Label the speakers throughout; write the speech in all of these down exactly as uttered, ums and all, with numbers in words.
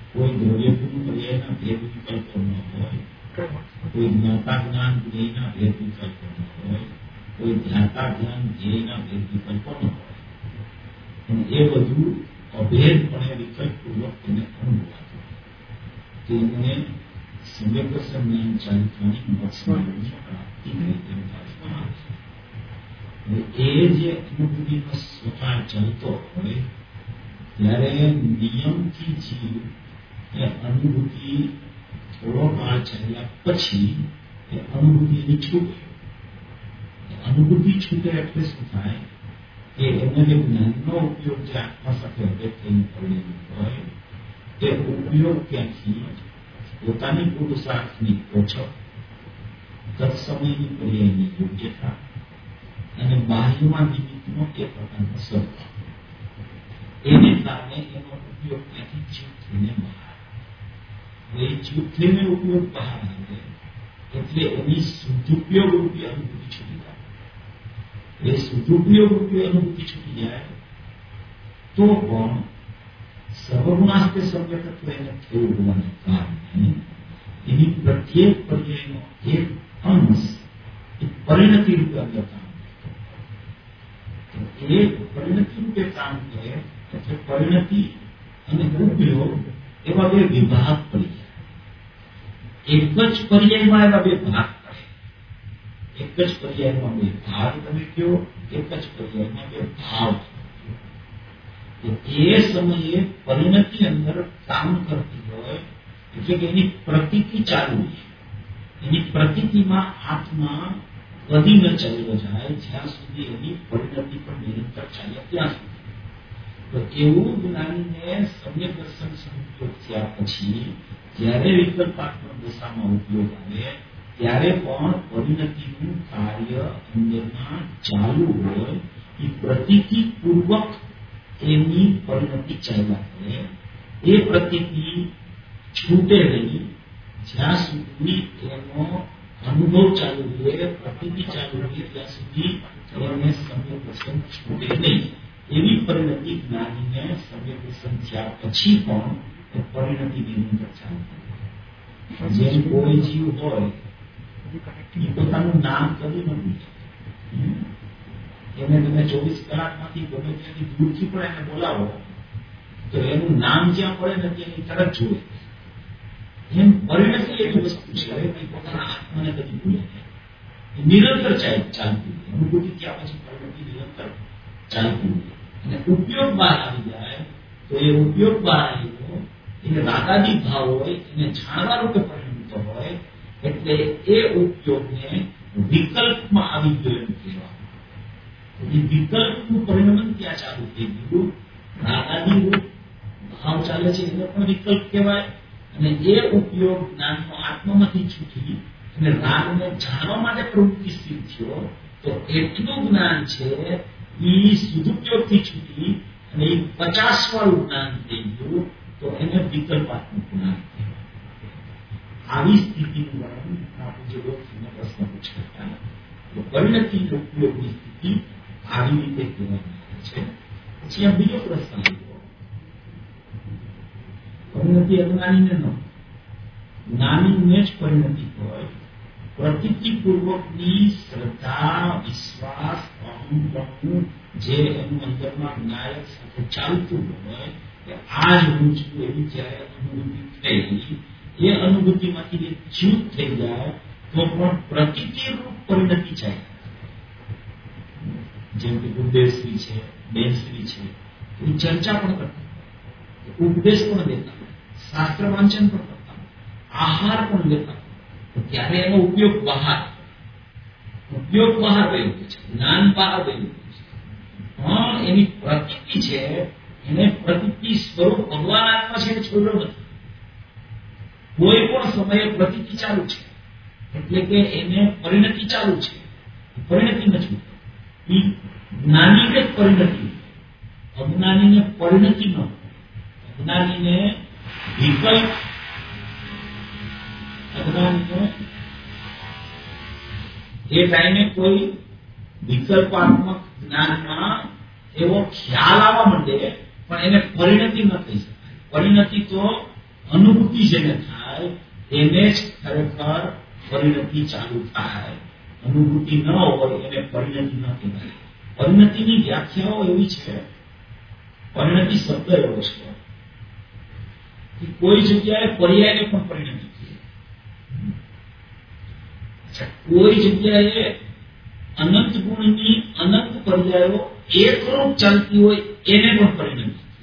Speaker 1: કોઈ દ્રવ્યપૂર્ણ પર્યાયના ભેદ વિકલ્પો ન હોય, કોઈ જ્ઞાતા જ્ઞાન ધ્યેયના ભેદ વિકલ્પો ન હોય, કોઈ ધ્યાતા જ્ઞાન ધ્યેયના ભેદ વિકલ્પો ન હોય, અને એ બધું અભેદપણે વિકલ્પપૂર્વક તેને અનુભવાતું તેને સમ્યક જ્ઞાન ચારિત્રની મોક્ષની પ્રાપ્તિ તેમ કહેવામાં આવે છે. એ જે અનુભૂતિનો સ્વભાવ ચાલતો હોય ત્યારે નિયમથી જીવ એ અનુભૂતિ થોડો કાળ ચાલ્યા પછી એ અનુભૂતિ એની છૂટે. અનુભૂતિ છૂટે એટલે શું થાય કે એનો જે જ્ઞાનનો ઉપયોગ જે આત્મા સાથે અભેદ થઈને પડેલો હોય તે ઉપયોગ ત્યાંથી પોતાની પુરુષાર્થની ઓછપ, તત્સમયની પર્યાયની યોગ્યતા અને બાહ્યમાં નિમિત્તનો એ પ્રકારનો સ્વભાવ એને કારણે એનો ઉપયોગ ત્યાંથી ચૂપ થઈને બહાર આવે. એ ચૂપ થઈને ઉપયોગ બહાર આવે એટલે એની શુદ્ધુપયોગ રૂપી અનુભૂતિ છૂટી જાય. એ શુદ્ધુપયોગ રૂપી અનુભૂતિ છૂટી જાય તો પણ સર્વગુણાસ્તે સમ્યકત્વ એને થયું હોવાને કારણે એની પ્રત્યેક પર્યાયનો એક અંશ એ પરિણતિ રૂપે અંદર કામ કરે. એ પરિણતિ રૂપે કામ કરે એટલે પરિણતિ અને ઉપયોગ એવા બે વિભાગ પડી જાય. એક જ પર્યાયમાં એવા બે ભાગ પડે. એક જ પર્યાયમાં બે ભાગ તમે કહો, એક જ પર્યાયમાં બે ભાવ. એ સમયે પરિણતિ અંદર કામ કરતી હોય એટલે કે એની પ્રતીતિ ચાલુ હોય. એની પ્રતીતિમાં આત્મા કદી ન ચાલ્યો જાય જ્યાં સુધી એની પરિણતિ પણ નિરંતર ચાલે ત્યાં સુધી. તો એવું જ્ઞાનીને સમ્યક દર્શન સંયોગ થયા પછી જ્યારે વિકલ્પાત્મક દશામાં ઉપયોગ આવે ત્યારે પણ પરિણતિનું કાર્ય અંદરમાં ચાલુ હોય એ પ્રતીતિ પૂર્વક એની પરિણતિ ચાલ્યા કરે. એ પ્રતીતિ છૂટે નહીં જ્યાં સુધી એનો અનુભવ ચાલુ રહે, પ્રતીતિ ચાલુ રહે ત્યાં સુધી એને સમ્યક દર્શન છૂટે નહીં. એવી પરિણતિ જ્ઞાનીને સમ્યક દર્શન થયા પછી પણ એ પરિણતિ નિરંતર ચાલુ કરે. જેમ કોઈ જીવ હોય એ પોતાનું નામ કદી નથી, એને તમે ચોવીસ કલાકમાંથી ગમે ત્યાંથી દૂરથી પણ એને બોલાવો તો એનું નામ જ્યાં પડે ને ત્યાંની તરત જુએ. એમ પરિણતિ એવી વસ્તુ છે કે પોતાના આત્માને કદી ભૂલે નિરંતર ચાલતી અનુભૂતિ ત્યાં પછી પરિણતિ નિરંતર ચાલતી. અને ઉપયોગ બહાર આવી જાય તો એ ઉપયોગ બહાર આવ્યો એને રાગાદી ભાવ હોય એને જાણવા રૂપે પરિણતો હોય એટલે એ ઉપયોગને વિકલ્પમાં આવી ગયો એમ કહેવાય. વિકલ્પનું પરિણમન ત્યાં ચાલુ થઈ ગયું. રાગાદી રૂપ ભાવ ચાલે છે એને પણ વિકલ્પ કહેવાય. અને એ ઉપયોગ જ્ઞાનનો આત્મામાંથી છૂટી અને રાગને જાણવા માટે પ્રવૃત્તિ સ્થિર થયો તો એટલું જ્ઞાન છે એ સદુપયોગથી છૂટી અને એ પચાસ વાળું જ્ઞાન થઈ ગયું તો એને વિકલ્પાત્મક જ્ઞાન કહેવાય. આવી સ્થિતિનું વર્ણન આપણે જે લોકોને પ્રશ્ન પૂછતા તો પરિણતિ ઉપયોગની સ્થિતિ આવી રીતે કહેવામાં આવે છે. પછી આ બીજો પ્રશ્ન આવ્યો, પરિણતિ અજ્ઞાનીને ન જ્ઞાનીને જ પરિણતિ હોય. પ્રતીતિપૂર્વકની શ્રદ્ધા, વિશ્વાસ, અહંભાવ જે એનું અંદરમાં નાયક સાથે ચાલતું હોય કે આ જ હું છું એવી જ્યારે અનુભૂતિ થઈ એ અનુભૂતિમાંથી જે ચ્યુત થઈ જાય તો પણ પ્રતીતિરૂપ પરિણતિ જાય. જેમ કે ગુરુદેવશ્રી છે, બેનશ્રી છે, એ ચર્ચા પણ કરતા, ઉપદેશ પણ દેતા, શાસ્ત્ર વાંચન પણ કરતા, આહાર પણ લેતા. ત્યારે એનો ઉપયોગ બહાર ઉપયોગ બહાર ગયો છે, જ્ઞાન બહાર ગયું છે. પણ એની પ્રતીતિ છે એને પ્રતીતિ સ્વરૂપ ભગવાન આત્મા છે એ છોડ્યો નથી. કોઈ પણ સમયે પ્રતીતિ ચાલુ છે એટલે કે એને પરિણતિ ચાલુ છે, પરિણતિ નથી. જ્ઞાનીને પરિણતિ, અજ્ઞાનીને પરિણતિ ન. અજ્ઞાનીને વિકલ્પ, અજ્ઞાનીને એ ટાઈમે કોઈ વિકલ્પાત્મક જ્ઞાનમાં એવો ખ્યાલ આવવા માંડે પણ એને પરિણતિ ન થઈ શકાય. પરિણતિ તો અનુભૂતિ જેને થાય એને જ ખરેખર પરિણતિ ચાલુ થાય. અનુભૂતિ ન હોય એને પરિણતિ ન કહેવાય. પરિણતિની વ્યાખ્યાઓ એવી છે, પરિણતિ શબ્દ એવો છે કે કોઈ જગ્યાએ પર્યાયને પણ પરિણતિ કહે. કોઈ જગ્યાએ અનંત ગુણની અનંત પર્યાયો એકરૂપ ચાલતી હોય એને પણ પરિણતિ કહે.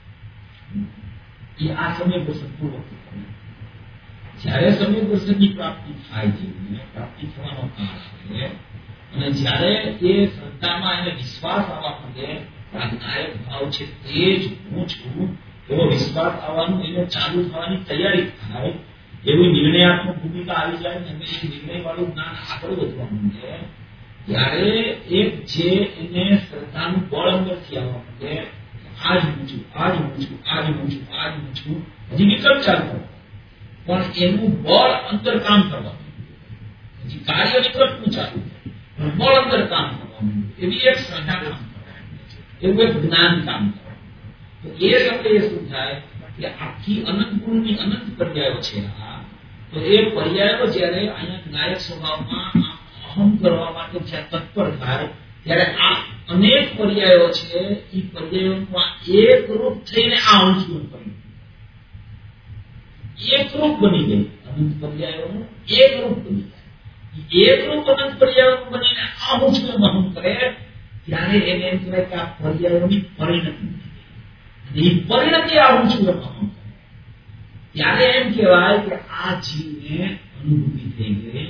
Speaker 1: એ આ સમય દર્શન પૂર્વક જયારે સમય દર્શનની પ્રાપ્તિ થાય છે, પ્રાપ્તિ થવાનો કાળ આવે અને જયારે એ શ્રદ્ધામાં એને વિશ્વાસ આવવા માંડે, આ નાયક ભાવ છે તે જ હું છું એવો વિશ્વાસ આવવાનું, એને ચાલુ થવાની તૈયારી થાય, એવી નિર્ણયાત્મક ભૂમિકા આવી જાય અને એ નિર્ણય વાળું જ્ઞાન આગળ વધવા માંડે, ત્યારે એક જે એને શ્રદ્ધાનું બળ અંદરથી આવવા માંડે, આજ હું છું, આજ હું છું, આજ હું છું, આજ હું છું, હજી વિકલ્પ ચાલતો પણ એનું બળ અંતર કામ કરવાનું, હજી કાર્ય વિકલ્પનું ચાલુ પણ બળ અંતર કામ કરવાનું, એવી એક શ્રદ્ધા કામ કરવાનું, એવું એક જ્ઞાન કામ કરવાનું. તો એ સમયે શું થાય કે આખી અનંત ગુણની અનંત પર્યાયો છે આ, તો એ પર્યાયો જયારે અહીંયા નાયક સ્વભાવમાં અહમ કરવા માટે જ્યાં તત્પર થાય ત્યારે આ અનેક પર્યાયો છે, એ પર્યાયોમાં એક રૂપ થઈને આ ઊંચું કર્યું, એક રૂપ બની ગઈ. અનંત પર્યાયોનું એક રૂપ બની જાય, એક રૂપ અનંત પર્યાયો બનીને આ ઊંચું મહમ કરે ત્યારે એને એમ કહેવાય કે આ પર્યાયોની પરિણતિ, એ પરિણતિ આ ઊંચું મહમ કરે ત્યારે એમ કહેવાય કે આ જીવને અનુભૂતિ થઈ ગઈ.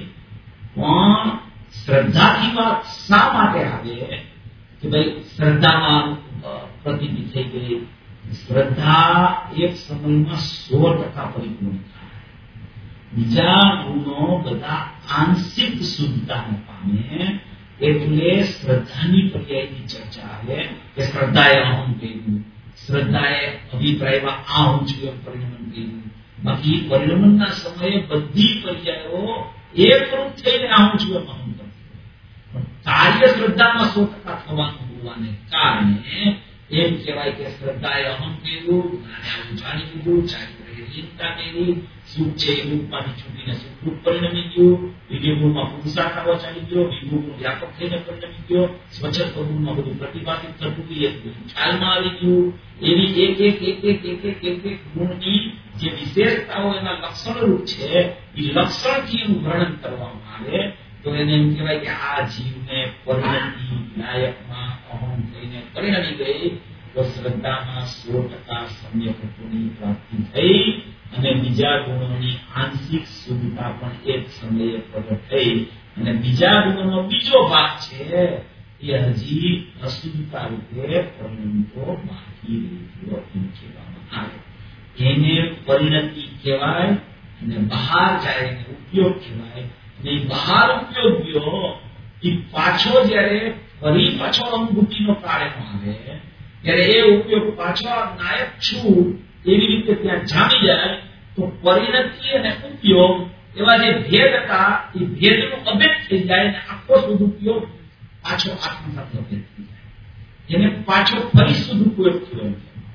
Speaker 1: પણ શ્રદ્ધાથી વાત શા માટે આવે કે ભાઈ શ્રદ્ધામાં પ્રતિતિ થઈ ગઈ. શ્રદ્ધા એક સમયમાં સો ટકા પરિપૂર્ણ થાય, બીજા ગુણો બધા આંશિક શુદ્ધતાને પામે, એટલે શ્રદ્ધાની પર્યાયની ચર્ચા આવે કે શ્રદ્ધાએ અહમ કહ્યું, શ્રદ્ધાએ અભિપ્રાયમાં આ હું છું એમ પરિણમન કહ્યું. બાકી પરિણમનના સમયે બધી પર્યાયો એકરૂપ થઈને આ હું છું એમ અહમ કરશે, પણ કાર્ય શ્રદ્ધામાં સો ટકા થવાનું હોવાને કારણે એમ કહેવાય કે શ્રદ્ધાએ અહમ કર્યું, જ્ઞાને આવું જાણી લીધું, ચારિત્ર્યે લીનતા કરી, સુખ છે એ રૂપમાંથી છૂટીને સુખરૂપ પરિણમી ગયું, વિવેકમાં પુરુષાર્થ આવવા ચાલી ગયો, વિભુગુણ વ્યાપક થઈને પરિણમી ગયો, સ્વચ્છ ગુણમાં બધું પ્રતિપાદિત થતું એ ખ્યાલમાં આવી ગયું. એવી એક એક એક એક એક એક એક એક ગુણની જે વિશેષતાઓ એના લક્ષણ રૂપ છે એ લક્ષણથી એનું વર્ણન કરવામાં આવે તો એને એમ કહેવાય કે આ જીવને પરિણતિ નાયકમાં અહમ થઈને પરિણમી ગઈ, તો શ્રદ્ધામાં સો ટકા સમ્યકત્વની પ્રાપ્તિ થઈ અને બીજા ગુણોની આંશિક શુદ્ધતા પણ એક સમયે પ્રગટ થઈ અને બીજા ગુણોનો બીજો ભાગ છે એ હજી અશુદ્ધતા રૂપે પરિણમતો બાકી રહ્યો એમ કહેવામાં આવે. એને પરિણતિ કહેવાય અને બહાર જાય એને ઉપયોગ કહેવાય. બહાર ઉપયોગ ગયો એ પાછો જયારે ફરી પાછો અનુભૂતિનો કાર્ય આવે ત્યારે એ ઉપયોગ પાછો નાયક છું એવી રીતે ત્યાં જામી જાય તો પરિણતિ અને ઉપયોગ એવા જે ભેદ હતા એ ભેદનો અભેદ થઈ જાય અને આખો સદુપયોગ પાછો આત્મસાત અભેદ થઈ જાય, એને પાછો ફરી સદુપયોગ થયો.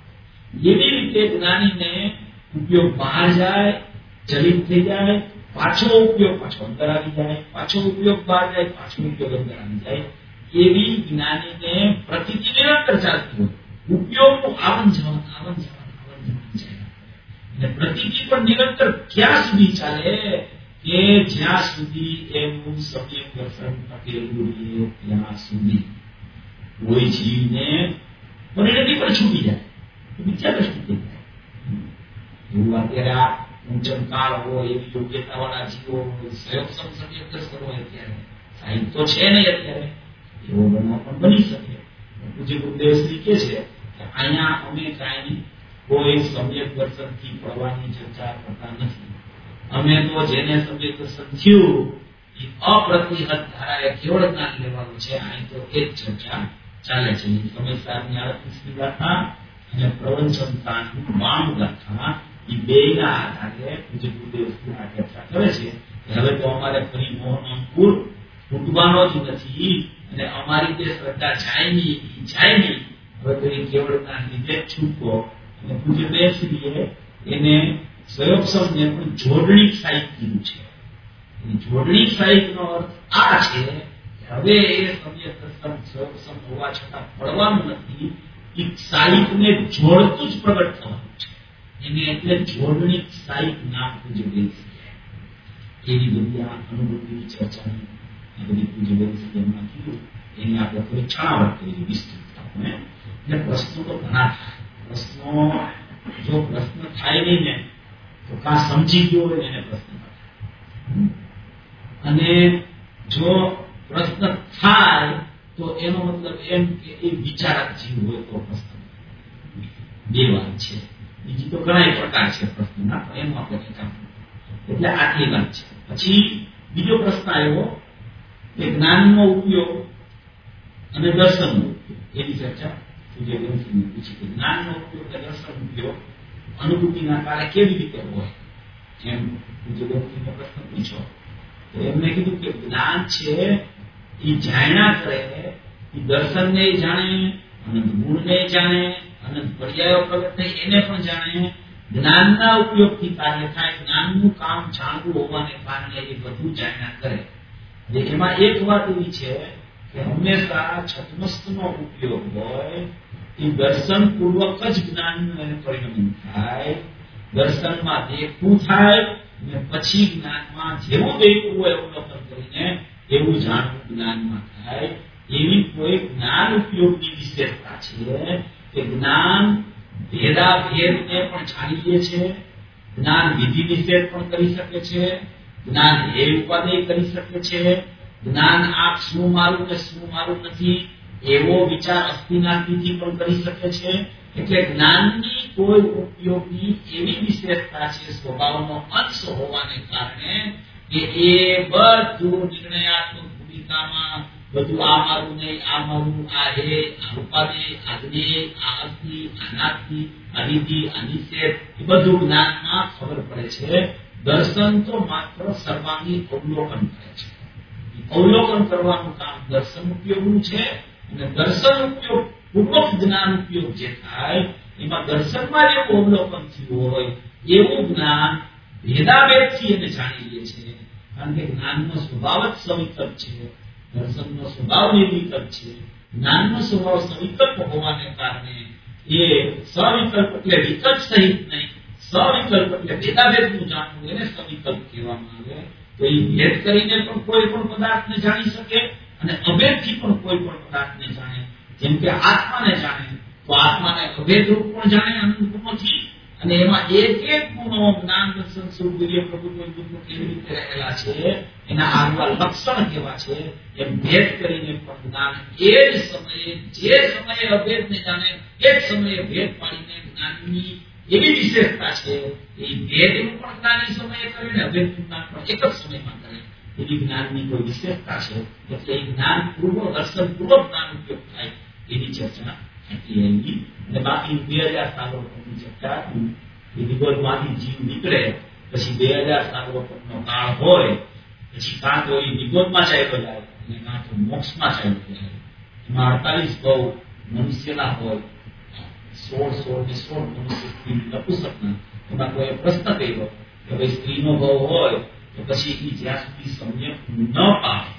Speaker 1: એવી રીતે જ્ઞાનીને ઉપયોગ બહાર જાય, ચલિત થઈ જાય, પાછો ઉપયોગ પાછો અંદર આવી જાય, પાછો ઉપયોગ બહાર જાય, પાછો ઉપયોગ અંદર આવી જાય, એવી જ્ઞાનીને પ્રતિતિ નિરંતર ચાલતી હોય. ઉપયોગનું આવન જવન આવન જવન આવન જવન જાય અને પ્રતિતિ પણ નિરંતર ક્યાં સુધી ચાલે કે જ્યાં સુધી એનું સમ્યક દર્શન ટકેલું રહે ત્યાં સુધી. કોઈ જીવને પરિણતિ પણ છૂટી જાય તો મિથ્યા દ્રષ્ટિ થઈ જાય. એવું અત્યારે આ ઊંચમકાર હોય એવી યોગ્યતા વાળા જીવો સહયોગ સમ્યક દર્શન હોય અત્યારે સાહિત્ય તો છે નહીં અત્યારે, એવો બનાવ પણ બની શકે. પૂજ્ય ગુરુદેવ શ્રી કે છે કે અહીંયા અમે કાંઈ કોઈ સમ્યક દર્શનથી પડવાની ચર્ચા કરતા નથી. અમે તો જેને સમ્યક દર્શન થયું એ અપ્રતિહત ધારાએ કેવળ જ્ઞાન લેવાનું છે, અહીં તો એ જ ચર્ચા ચાલે છે. સમયસારની આડત્રીસમી ગાથા અને પ્રવંચનતાનું બાણું ગાથા એ બેના આધારે પૂજ્ય ગુરુદેવ આ ચર્ચા કરે છે કે હવે તો અમારે ફરી મોહન અંકુર તૂટવાનો જ નથી અને અમારી જે શ્રદ્ધા જાય નહીં જાય નહીં, હવે તો એ કેવળના લીધે જ છૂટકો. અને પૂજ્ય દેવશ્રીએ એને સંયોગ શબ્દને પણ જોડણી સાહિત કીધું છે. જોડણી સાહિત્યનો અર્થ આ છે કે હવે એ સમ્યક દર્શન સંયોગ શબ્દ હોવા છતાં પડવાનું નથી, એ સાહિત્યને જોડતું જ પ્રગટ થવાનું છે. એને એટલે જોડણી સાહિત્ય નામ પૂજ્ય બેસી એવી બધી આ અનુભૂતિની ચર્ચાની આ બધી પૂજ્ય બેસી એમાં કીધું એની આપણે થોડી છણાવટ કરી વિસ્તૃત. આપણે એટલે પ્રશ્નો તો ઘણા થાય. પ્રશ્નો જો પ્રશ્ન થાય નહીં ને તો કા સમજી ગયો હોય એને પ્રશ્ન થાય, અને જો પ્રશ્ન થાય તો એનો મતલબ એમ કે એ વિચારક જીવ હોય તો પ્રશ્ન. બે વાત છે. બીજી તો ઘણા પ્રકાર છે પ્રશ્નના, પણ એનું આપણે કામ. એટલે આટલી વાત છે. પછી બીજો પ્રશ્ન આવ્યો કે જ્ઞાનનો ઉપયોગ અને દર્શનનો ઉપયોગ. એની ચર્ચા પૂજ્ય ગ્રંથની પૂછી કે જ્ઞાનનો ઉપયોગ અને દર્શન ઉપયોગ અનુભૂતિના કાળે કેવી રીતે હોય, એમ પૂજ્ય ગ્રંથીનો પ્રશ્ન પૂછ્યો. તો એમને કીધું કે જ્ઞાન છે એ જાણ્યા કરે, એ દર્શનને જાણે, અનંત ગુણને જાણે, અનંત પર્યાયો પ્રગટ થઈ એને પણ જાણે. જ્ઞાનના ઉપયોગથી કાર્ય થાય. જ્ઞાનનું કામ જાણવું હોવાને કારણે એ બધું જાણ્યા કરે. એમાં એક વાત એવી છે કે હંમેશા છત્મસ્તનો ઉપયોગ હોય એ દર્શન પૂર્વક જ જ્ઞાનનું પરિણમન થાય. દર્શનમાં દેખવું થાય અને પછી જ્ઞાનમાં જેવું દેખવું હોય અવલોકન કરીને એવું જાણવું જ્ઞાનમાં થાય. એવી કોઈ જ્ઞાન ઉપયોગની વિશેષતા છે કે જ્ઞાન ભેદા ભેદને પણ જાણી લે છે, જ્ઞાન વિધિ નિષેધ પણ કરી શકે છે, જ્ઞાન હે ઉપાદેય કરી શકે છે, જ્ઞાન આ શું મારું કે શું મારું નથી એવો વિચાર અસ્થિનાથી પણ કરી શકે છે. એટલે જ્ઞાનની કોઈ ઉપયોગી એવી વિશેષતા છે સ્વભાવનો અંશ હોવાને કારણે કે એ બધું નિર્ણયાત્મક ભૂમિકામાં બધું આ મારું નહીં, આ મારું, આ હે, આ ઉપાદેય, આ જ્ઞેય, આ અસ્થિ, આ નાસ્તિ, આ વિધિ, આ નિષેધ એ બધું જ્ઞાનમાં ખબર પડે છે. દર્શન તો માત્ર સર્વાંગી અવલોકન કરે છે. અવલોકન કરવાનું કામ દર્શન ઉપયોગનું છે, અને દર્શન ઉપયોગ પૂર્વક જ્ઞાન ઉપયોગ જે થાય એમાં દર્શનમાં જેવું અવલોકન થયું હોય એવું જ્ઞાન ભેદાભેદથી એને જાણી લે છે. કારણ કે જ્ઞાનનો સ્વભાવ જ સવિકલ્પ છે, દર્શનનો સ્વભાવ નિર્વિકલ્પ છે. જ્ઞાનનો સ્વભાવ સવિકલ્પ હોવાને કારણે એ સવિકલ્પ એટલે વિકલ્પ સહિત નહીં, સવિકલ્પ એટલે ભેદાભેદનું જાણવું એને સવિકલ્પ કહેવામાં આવે. તો એ ભેદ કરીને પણ કોઈ પણ પદાર્થને જાણી શકે અને અભેદથી પણ કોઈ પણ પદાર્થને જાણે. જેમ કે આત્માને જાણે તો આત્માને અભેદ રૂપ પણ જાણે અનંત ગુણોથી, અને એમાં એક એક ગુણો જ્ઞાન દર્શન સૌંદર્ય પ્રભુત્વ ગુણો કેવી રીતે રહેલા છે એના આગવા લક્ષણ કેવા છે એમ ભેદ કરીને પણ જ્ઞાન એ જ સમયે જે સમયે અભેદને જાણે એ જ સમયે ભેદ પાડીને જ્ઞાનની એવી વિશેષતા છે એ ભેદનું પણ જ્ઞાન એ સમયે કરે ને અભેદનું જ્ઞાન પણ એક જ સમયમાં કરે. એવી જ્ઞાનની કોઈ વિશેષતા છે. એટલે એ જ્ઞાન પૂર્વ દર્શન પૂર્વક જ્ઞાન ઉપયોગ થાય એની ચર્ચા એટલી આવી. અને બાકી બે હજાર સાલો પરની ચર્ચા એ નિગોદમાંથી જીવ નીકળે પછી બે હજાર સાલો પરનો કાળ હોય પછી કાં તો એ નિગોદમાં ચાલ્યો જાય અને કાં તો મોક્ષમાં ચાલ્યો જાય. એમાં અડતાલીસ ભાવ મનુષ્યના હોય, સોળ સોળ ને સોળ મનુષ્ય સ્ત્રી નપુંસકના. એમાં કોઈ પ્રશ્ન કર્યો કે ભાઈ સ્ત્રીનો ભાવ હોય તો પછી એ જ્યાં સુધી સમ્યક ન પામે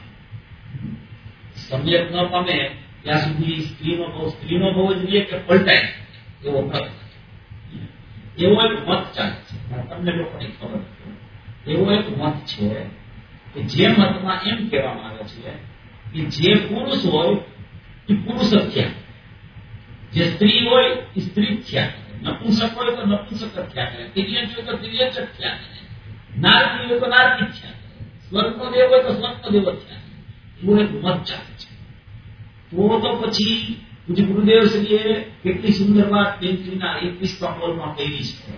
Speaker 1: સમ્યક ન પામે ત્યાં સુધી સ્ત્રીનો ભાવ સ્ત્રીનો ભાવ જ રહીએ કે પલટાય એવો પ્રશ્ન. એવો એક મત ચાલે છે, તમને લોકોને ખબર છે. એવો એક મત છે કે જે મતમાં એમ કહેવામાં આવે છે કે જે પુરુષ હોય એ પુરુષ જ થયા, જે સ્ત્રી હોય એ સ્ત્રી જ થયા કરે, નપુંસક હોય તો નપુંસક જ થયા કરે, તિર્યક હોય તો તિર્યક જ થયા કરે, નારકી હોય તો નારકી જ થયા કરે, સ્વર્ગનો દેવ હોય તો સ્વર્ગનો દેવ જ થયા કરે. એવો એક મત ચાલે છે. તો તો પછી પૂજ્ય ગુરુદેવ શ્રીએ કેટલી સુંદર વાત તેત્રીના એકવીસમા બોલમાં કહી છે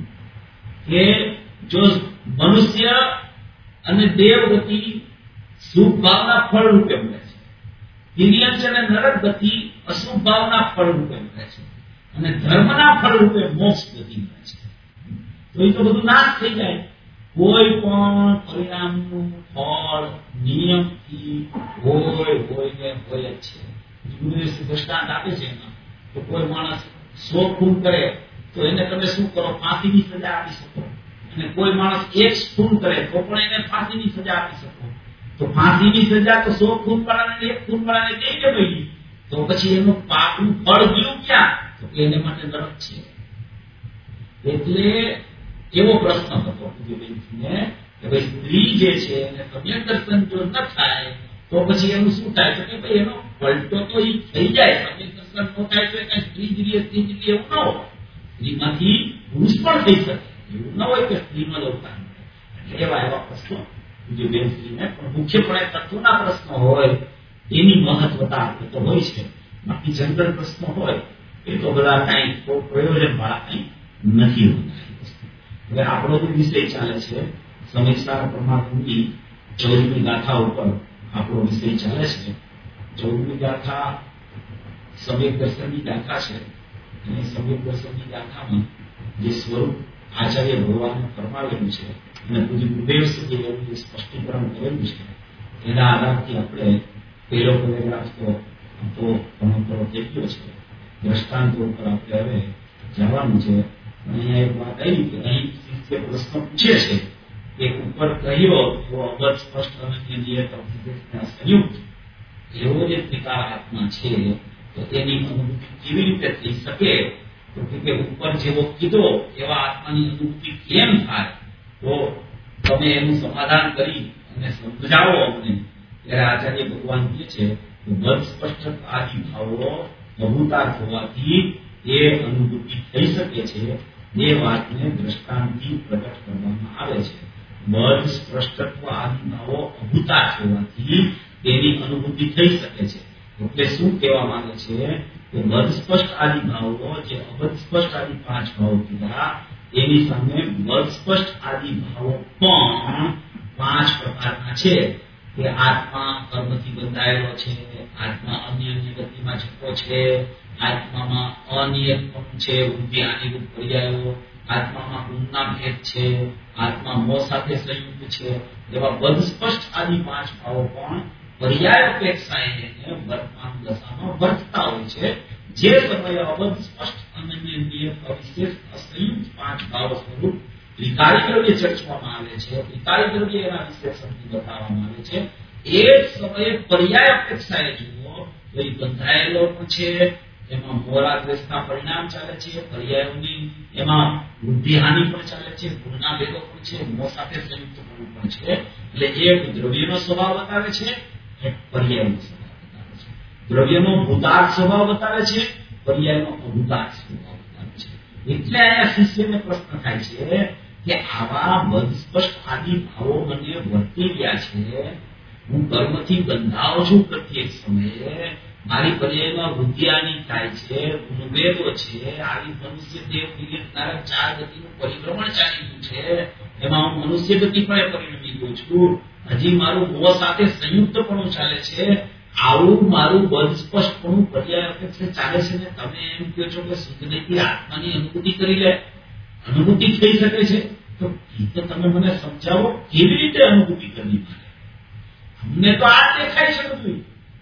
Speaker 1: કે જો મનુષ્ય અને દેવગતિ શુભ ભાવના ફળ રૂપે મળે છે, તિર્યક અને નરક ગતિ અશુભ ભાવના ફળ રૂપે મળે છે, અને ધર્મના ફળ રૂપે મોક્ષ ગતિ મળે છે. તો એ તો બધું નાશ થઈ જાય. કોઈ પણ પરિણામનું ફળ નિયમથી હોય હોય ને હોય જ છે. ગુરુદેવ દ્રષ્ટાંત આપે છે એમાં તો કોઈ માણસ સો ખૂન કરે તો એને તમે શું કરો? ફાંસીની સજા આપી શકો. અને કોઈ માણસ એક ખૂન કરે તો પણ એને ફાંસીની સજા આપી શકો. તો ફાંસીની સજા તો સો ખૂન વાળાને એક ખૂન વાળાને કઈ કે ભાઈ, તો પછી એનું પાપનું ફળ ગયું ક્યાં? તો એને માટે નરક છે. એટલે એવો પ્રશ્ન હતો પૂજ્યબેનજીને કે ભાઈ સ્ત્રી જે છે એને સમ્યક દર્શન જો ન થાય તો પછી એનું શું થાય? તો કે ભાઈ એનો પલટો તો એ થઈ જાય. સમ્યક દર્શન ન થાય તો કઈ સ્ત્રી જ રહીએ સ્ત્રી જ રહીએ એવું ન હોય. સ્ત્રીમાંથી પુરુષ પણ થઈ શકે, એવું ન હોય કે સ્ત્રીનો જ અવતાર મળે. એટલે એવા એવા પ્રશ્નો પૂજ્યબેનજીને પણ મુખ્યપણે તત્વના પ્રશ્નો હોય એની મહત્વતા એ તો હોય છે. બાકી જનરલ પ્રશ્નો હોય એ તો બધા કઈ પ્રયોજન વાળા કઈ નથી હોતા. હવે આપણો તો વિષય ચાલે છે સમીક્ષા પરમાત્માની ચૌદમી ગાથા ઉપર આપણો વિષય ચાલે છે. ચૌદમી ગાથા સમ્યક દર્શનની ગાથા છે. અને સમ્યક દર્શનની ગાથામાં જે સ્વરૂપ આચાર્ય ભગવાને ફરમાવેલું છે અને પૂજ્ય ગુરુદેવ સુધી એવું જે સ્પષ્ટીકરણ કરેલું છે એના આધારથી આપણે પહેલો પેરેગ્રાફ તો તો ઘણો થઈ ગયો છે. દ્રષ્ટાંતો ઉપર આપણે હવે જવાનું છે. અહીંયા એક વાત આવી કે અહીં શિષ્ય પ્રશ્ન પૂછે છે કે ઉપર કહ્યો તો અબજ સ્પષ્ટ અને નિયત સંયુક્ત એવો જે ત્રિકાળ આત્મા છે તો તેની અનુભૂતિ કેવી રીતે થઈ શકે? તો કે ઉપર જેવો કીધો એવા આત્માની અનુભૂતિ કેમ થાય? તો તમે એનું સમાધાન કરી અને સમજાવો અમને. ત્યારે આચાર્ય ભગવાન કહે છે કે બધ સ્પષ્ટ આદિ ભાવો બહુતાર્થ હોવાથી એ અનુભૂતિ થઈ શકે છે. એ વાતને દ્રષ્ટાંતથી પ્રગટ કરવામાં આવે છે. બધ સ્પષ્ટત્વ આદિ ભાવો અભૂતાર્થ હોવાથી તેની અનુભૂતિ થઈ શકે છે. એટલે શું કહેવા માંગે છે કે બધ સ્પષ્ટ આદિ ભાવો જે અબધ સ્પષ્ટ આદિ પાંચ ભાવો કીધા એની સામે બધ સ્પષ્ટ આદિ ભાવો પણ પાંચ પ્રકારના છે કે આત્મા કર્મથી બંધાયેલો છે, આત્મા અન્ય અન્ય ગતિમાં જતો છે, આત્મામાં અનિયતપણું છે, વૃદ્ધિ હાનિરૂપ પર્યાયો, આત્મામાં ગુણના ભેદ છે, આત્મા મોહ સાથે સંયુક્ત છે. એવા બધ સ્પષ્ટ આદિ પાંચ ભાવો પણ પર્યાય અપેક્ષાએ વર્તમાન દશામાં વર્તતા હોય છે. જે સમયે અબધ સ્પષ્ટ અનન્ય નિયત અવિશેષ અસંયુક્ત પાંચ ભાવો સ્વરૂપ ત્રિકાળી દ્રવ્ય ચર્ચવામાં આવે છે, ત્રિકાળી દ્રવ્ય એના વિશેષણથી બતાવવામાં આવે છે. એ સમયે પર્યાય અપેક્ષાએ જુઓ તો એ બંધાયેલો પણ છે, એમાં મોરા દ્વેષના પરિણામ ચાલે છે, પર્યાયોની એમાં વૃદ્ધિ હાનિ પણ ચાલે છે, ગુણના ભેદો પણ છે, મોહ સાથે સંયુક્ત પણ છે. એટલે એક દ્રવ્યનો સ્વભાવ બતાવે છે, એક પર્યાયનો સ્વભાવ બતાવે છે. દ્રવ્યનો ભૂતાર્થ સ્વભાવ બતાવે છે, પર્યાયનો અભૂતાર્થ સ્વભાવ બતાવે છે. એટલે અહીંયા શિષ્યને પ્રશ્ન થાય છે કે આવા બધ સ્પષ્ટ આદિ ભાવો મને વર્તી ગયા છે. હું કર્મથી બંધાવ છું પ્રત્યેક સમયે, મારી પર્યાયમાં વૃદ્ધિ થાય છે, ગુણભેદો છે, આવી મનુષ્ય દેવ દિવ્ય નારક ચાર ગતિનું પરિભ્રમણ ચાલી ગયું છે. એમાં હું મનુષ્ય ગતિ પણ પરિણમી ગયો છું. હજી મારું મોહ સાથે સંયુક્તપણું ચાલે છે. આવું મારું બધ સ્પષ્ટપણું પર્યાય અપેક્ષા ચાલે છે ને તમે એમ કહો છો કે શુદ્ધથી આત્માની અનુભૂતિ કરી લે, અનુભૂતિ થઈ શકે છે. તો એ તમે મને સમજાવો કેવી રીતે અનુભૂતિ કરવી મારે? અમને તો આ દેખાય છે, બધું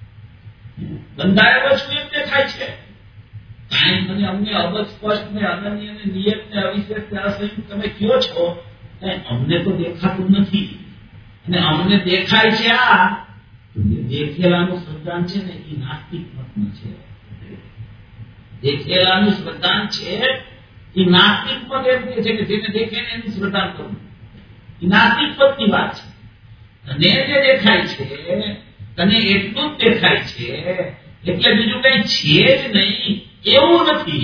Speaker 1: બંધાયેલો છું એમ દેખાય છે. કાંઈ મને અમને અબધ સ્પષ્ટ ને અનન્ય ને નિયત ને અવિશેષ ને અસંયુક્ત તમે કહો છો, અમને તો દેખાતું નથી. અને અમને દેખાય છે આ દેખેલાનું શ્રદ્ધાન છે ને એ નાસ્તિક મતમાં છે. દેખેલાનું શ્રદ્ધાન છે એ નાસ્તિક મત એમ કે છે કે જેને દેખે ને એનું શ્રદ્ધાન કરવું, એ નાસ્તિક મતની વાત છે. અને જે દેખાય છે તને એટલું જ દેખાય છે, એટલે બીજું કઈ છે જ નહીં એવું નથી.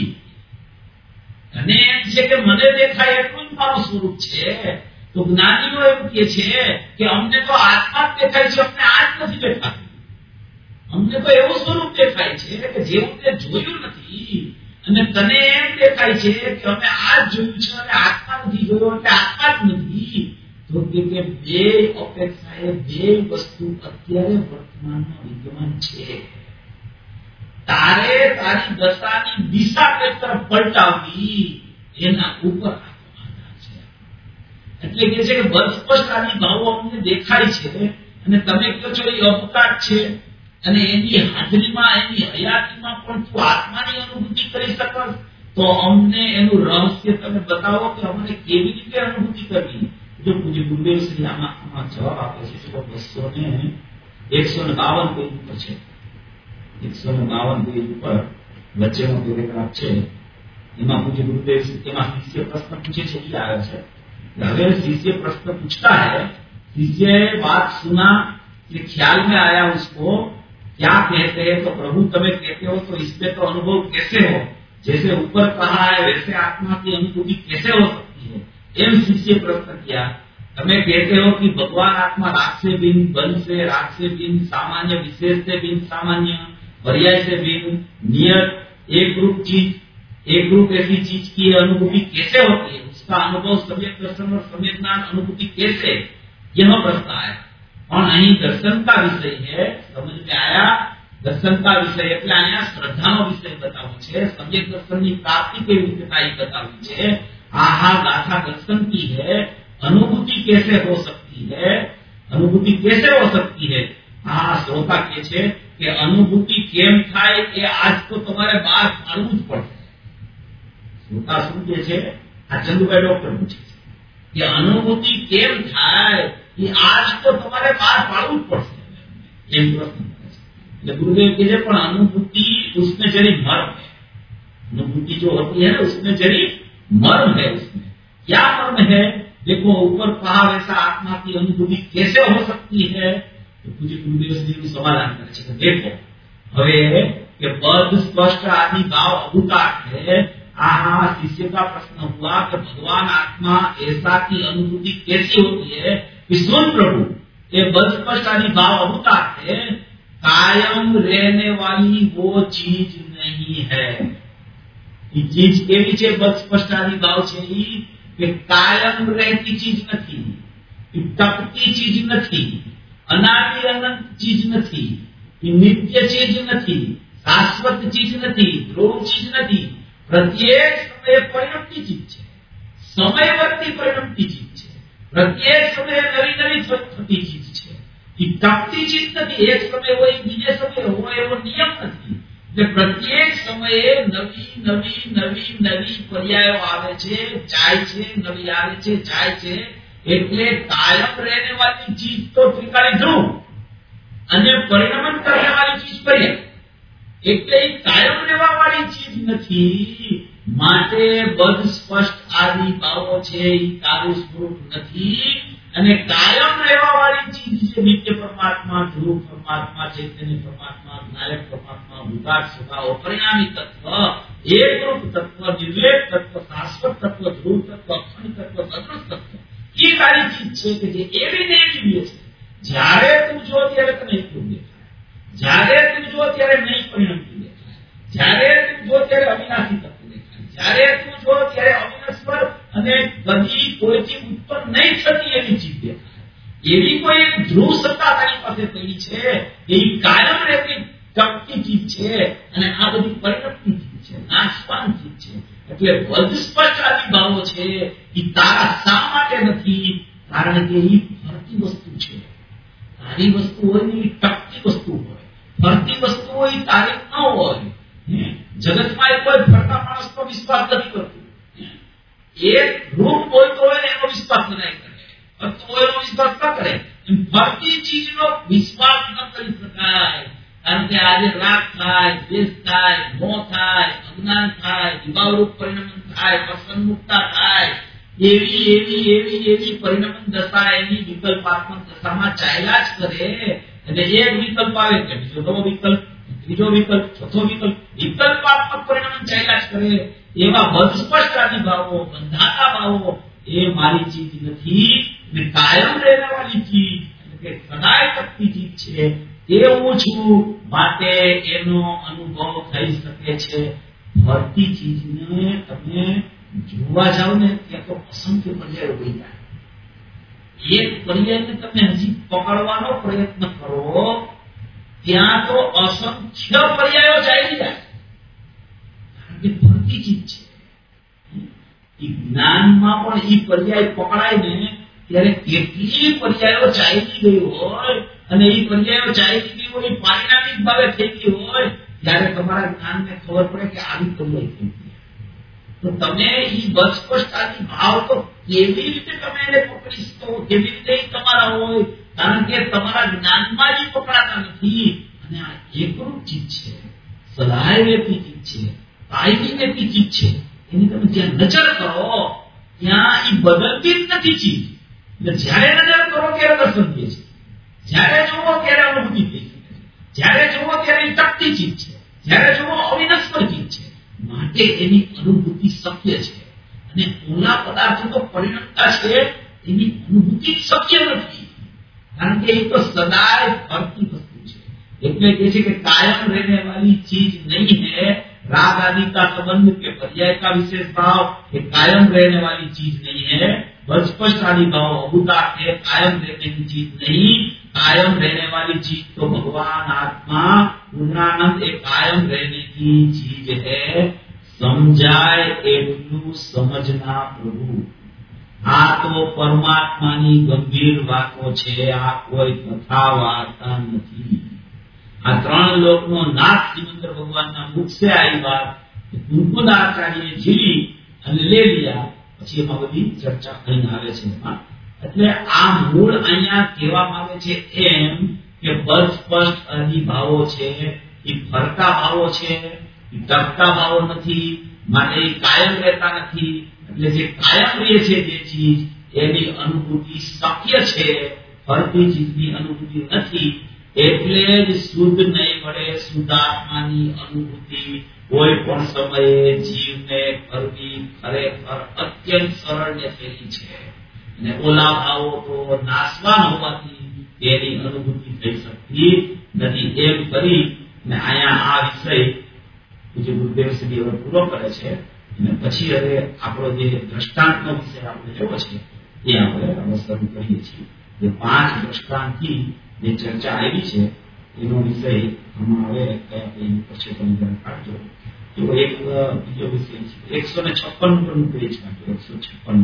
Speaker 1: અને એમ છે કે મને દેખાય એટલું જ મારું સ્વરૂપ છે. તો જ્ઞાનીઓ એમ કે છે કે અમને તો આત્મા જ દેખાય છે, અમને આ જ નથી દેખાતું. અમને તો એવું સ્વરૂપ દેખાય છે કે જેવું તે જોયું નથી. અને તને એમ દેખાય છે કે અમે આ જ જોયું છે અને આત્મા નથી જોયો એટલે આત્મા જ નથી. તો કે બે અપેક્ષાએ બે વસ્તુ અત્યારે વર્તમાનમાં વિદ્યમાન છે. તારે તારી દશાની દિશા કઈ તરફ પલટાવવી એના ઉપર એટલે કે છે કે બધ સ્પષ્ટ આદિ ભાવો અમને દેખાય છે અને તમે કહો છો એ અવકાશ છે અને એની હાજરીમાં એની હયાતીમાં પણ તું આત્માની અનુભૂતિ કરી શકો તો અમને એનું રહસ્ય તમે બતાવો કે અમને કેવી રીતે અનુભૂતિ કરવી. જો પૂજ્ય ગુરુદેવ શ્રી આમાં આમાં જવાબ આપે છે તો બસો ને એકસો ને બાવન પેજ ઉપર છે. એકસો ને બાવન પેજ ઉપર વચ્ચેનો પેરેગ્રાફ છે. એમાં પૂજ્ય गुरुदेव એમાં शिष्य प्रश्न पूछे છે ये आया है. હવે शिष्य प्रश्न पूछता है, शिष्य बात सुना कि ख्याल में आया उसको, क्या कहते हैं तो प्रभु तमें कहते हो तो इसमें तो अनुभव कैसे हो, जैसे ऊपर कहा है वैसे आत्मा की अनुभूति कैसे हो सकती है. एम शिष्य प्रश्न किया, तमें कहते हो कि भगवान आत्मा राग से भिन्न, बल से, राग से भिन्न, सामान्य विशेष से भिन्न, सामान्य पर्याय से भिन्न, नियत एक रूप चीज, एक रूप ऐसी चीज की अनुभूति कैसे होती है, उसका अनुभव सम्यक दर्शन और सम्यक ज्ञान अनुभूति कैसे, यह प्रश्न है. और અહીં દર્શન का विषय है, समझ में आया. दर्शन का विषय એટલે અહીંયા શ્રદ્ધાનો વિષય બતાવ્યો છે. सम्यक દર્શનની પ્રાપ્તિ કેવી રીતે થાય બતાવ્યું છે. આહા ગાથા દર્શન की है, अनुभूति कैसे हो सकती है, अनुभूति कैसे हो सकती है. આ શ્રોતા કહે છે કે અનુભૂતિ કેમ થાય એ આજ તો તમારે બહાર પાડવું જ પડશે. શ્રોતા શું કહે છે, આ ચંદુભાઈ ડોક્ટર પૂછે છે કે અનુભૂતિ કેમ થાય એ આજ તો તમારે બહાર પાડવું જ પડશે એમ પ્રશ્ન કરે છે. એટલે ગુરુદેવ કહે છે પણ અનુભૂતિ उसमें जरी मर्म है, अनुभूति जो होती है ना उसमें जरी मर्म है. उसमें क्या मर्म है, देखो ऊपर कहा वैसा आत्मा की अनुभूति कैसे हो सकती है. तो पूज्य गुरुदेव श्री समाधान करे છે. देखो હવે કે પદ સ્પષ્ટ આદि भाव अभूतार्थ है. आहा शिष्य का प्रश्न हुआ कि भगवान आत्मा ऐसा की अनुभूति कैसी होती है कि सुन प्रभु ये बद स्पष्ट आदि भाव अभूतार्थ है, कायम रहने वाली वो चीज नहीं है. ये चीज केवी છે બદ સ્પષ્ટ આદि ભાવ છે કે કાયમ રહેતી ચીજ નથી, ટકતી ચીજ નથી, અનાદિ અનંત ચીજ નથી, નિત્ય ચીજ નથી, શાશ્વત ચીજ નથી, ધ્રુવ ચીજ નથી. प्रत्येक समय परिणमती चीज है, समयवर्ती परिणमती चीज है. प्रत्येक समय नवी नवी थती चीज है. ये टकती चीज नहीं. एक समय हो बीजे समय हो एवो नियम नहीं. એટલે પ્રત્યેક સમયે નવી નવી નવી નવી પર્યાયો આવે છે, જાય છે, નવી આવે છે, જાય છે. એટલે કાયમ રહેને વાળી ચીજ તો ત્રિકાળી ધ્રુવ અને પરિણમન કરને વાળી ચીજ પર્યાય. એટલે કાયમ રહેવા વાળી ચીજ નથી. માટે બદ સ્પષ્ટ આદિ ભાવો છે એ કાર્ય સ્વરૂપ નથી. અને કાયમ રહેવા વાળી ચીજ છે નિત્ય પરમાત્મા, ધ્રુવ પરમાત્મા, ચૈતન્ય પરમાત્મા, નાયક પરમાત્મા, ભૂતાર સ્વભાવ, પરિણામી તત્વ, એકરૂપ તત્વ, નિર્લેપ તત્વ, શાશ્વત તત્વ, ધ્રુવ તત્વ, અખંડ તત્વ, સદૃશ તત્વ. એ તારી ચીજ છે કે જે એવી ને એવી છે. જ્યારે તું જો ત્યારે તને એકરૂપ દેખાય, જ્યારે તું જો ત્યારે નહીં પરિણમતી દેખાય, જ્યારે તું જો ત્યારે અવિનાશી તત્વ દેખાય, જ્યારે તું જો ત્યારે અવિનશ્વર અને કદી કોઈથી ઉત્પન્ન નહીં થતી એવી ચીજ દેખાય. એવી કોઈ એક ધ્રુવ સત્તા તારી પાસે પડી છે, એ કાયમ રહેતી ટકતી ચીજ છે અને આ બધી પરિણમતી ચીજ છે, નાશવાન ચીજ છે. એટલે બદ સ્પષ્ટ આદિ ભાવો છે એ તારા શા માટે નથી? કારણ કે એ ફરતી વસ્તુ છે. તારી વસ્તુ હોય ને એ ટકતી વસ્તુ હોય, ફરતી વસ્તુ હોય તારી ન હોય. જગતમાં કોઈ ફરતા માણસનો વિશ્વાસ નથી કરતું. એક રૂપ બોલતો હોય ને એનો વિશ્વાસ નહીં કરે, ફરતો હોય એનો વિશ્વાસ ન કરે. ફરતી ચીજનો વિશ્વાસ ન કરી શકાય. કારણ કે આજે રાગ થાય, દ્વેષ થાય, મોહ થાય, અજ્ઞાન થાય, વિભાવરૂપ પરિણમન થાય, પ્રસન્નમુક્તા થાય. એવી એવી એવી એવી પરિણમન દશા એની વિકલ્પાત્મક દશામાં ચાલ્યા જ કરે. એટલે એક વિકલ્પ આવે એટલે બીજો નવો વિકલ્પ, ત્રીજો વિકલ્પ, ચોથો વિકલ્પ, વિકલ્પાત્મક પરિણમન ચાલ્યા જ કરે. એવા બદસ્પષ્ટ આદિ ભાવો, બંધાતા ભાવો એ મારી ચીજ નથી. ને કાયમ રહેનારી ચીજ એટલે કે સદાય ટકતી ચીજ છે એ હું છું. માટે એનો અનુભવ થઈ શકે છે. ફરતી ચીજને તમે જોવા જાઓ ને ત્યાં તો અસંખ્ય પર્યાયો હોઈ જાય. એક પર્યાયને તમે હજી પકડવાનો પ્રયત્ન કરો ત્યાં તો અસંખ્ય પર્યાયો ચાલી જાય. કારણ કે ફરતી ચીજ છે. એ જ્ઞાનમાં પણ એ પર્યાય પકડાય ને ત્યારે કેટલી પર્યાયો ચાલી ગઈ હોય અને એ પર્યાયો ચાલી ગઈ હોય, પારિણામિક ભાવે થઈ ગઈ હોય, ત્યારે તમારા જ્ઞાનને ખબર પડે કે આવી પર્યાય થઈ ગઈ. તો તમે એ બસપષ્ટાદી ભાવ તો કેવી રીતે તમે એને પકડી શકો, કેવી રીતે તમારા હોય? કારણ કે તમારા જ્ઞાનમાં જ પકડાતા નથી. અને આ એકરૂપ ચીજ છે, સદાય રહેતી ચીજ છે, કાયમી રહેતી ચીજ છે. એની તમે જ્યાં નજર કરો ત્યાં એ બદલતી જ નથી ચીજ. એટલે જયારે નજર કરો ત્યારે પસંદગી છે, જયારે જુઓ ત્યારે અનુભૂતિ થઈ શકે છે, જયારે જુઓ ત્યારે ટકતી ચીજ છે, જયારે જુઓ અવિનશ્વર ચીજ છે. માટે એની અનુભૂતિ શક્ય છે. અને ઓલા પદાર્થો તો પરિણમતા છે, એની અનુભૂતિ શક્ય નથી. કારણ કે એ તો સદાય ફરતી વસ્તુ છે. એટલે કહે છે કે કાયમ રહેने वाली चीज नहीं है राग आदि का संबंध के पर्याय का विशेष भाव, ये कायम रहने वाली चीज नहीं है। स्पष्ट आदि भाव अभूता है, कायम रहने की चीज नहीं। कायम रहने वाली चीज तो भगवान आत्मा पूर्णानंद एक कायम रहने की चीज है। समझाय એટલું સમજના પ્રભુ, આ તો પરમાત્માની ગંભીર વાતો છે, આ કોઈ કથા વાર્તા નથી. આ ત્રણ લોકનો નાથ શ્રીમંદર ભગવાનના મુખ સે આવી વાત કુંકુદ આચાર્ય જીવી અને લે લીયા. પછી એમાં બધી ચર્ચા કરીને આવે છે. એટલે આ મૂળ અહીંયા કહેવા માંગે છે એમ કે બસપષ્ટ અધિભાવો છે એ ફરતા ભાવો છે, એ ટકતા ભાવો નથી. માટે એ કાયમ રહેતા નથી. એટલે જે કાયમ રહે છે જે ચીજ એની અનુભૂતિ શક્ય છે, ફરતી ચીજની અનુભૂતિ નથી. એટલે જ શુદ્ધ નહીં મળે શુદ્ધાત્માની અનુભૂતિ કોઈ પણ સમયે જીવને કરવી ખરેખર અત્યંત સરળ ને સહેલી છે. અને ઓલા ભાવો તો નાશવાન હોવાથી તેની અનુભૂતિ થઈ શકતી નથી. એમ કરી ને અહીંયા આ વિષય પૂજ્ય ગુરુદેવ શ્રી હવે પૂરો કરે છે. અને પછી હવે આપણો જે દ્રષ્ટાંતનો વિષય આપણે લેવો છે એ આપણે હવે શરૂ કરીએ છીએ. જે પાંચ દ્રષ્ટાંતથી જે ચર્ચા આવી છે એનો વિષય આમાં હવે કયા પેજ પર છે તમે ધ્યાન રાખજો. તો એક બીજો વિષય છે એકસો ને છપ્પન પરનું પેજ કાઢો. એકસો છપ્પન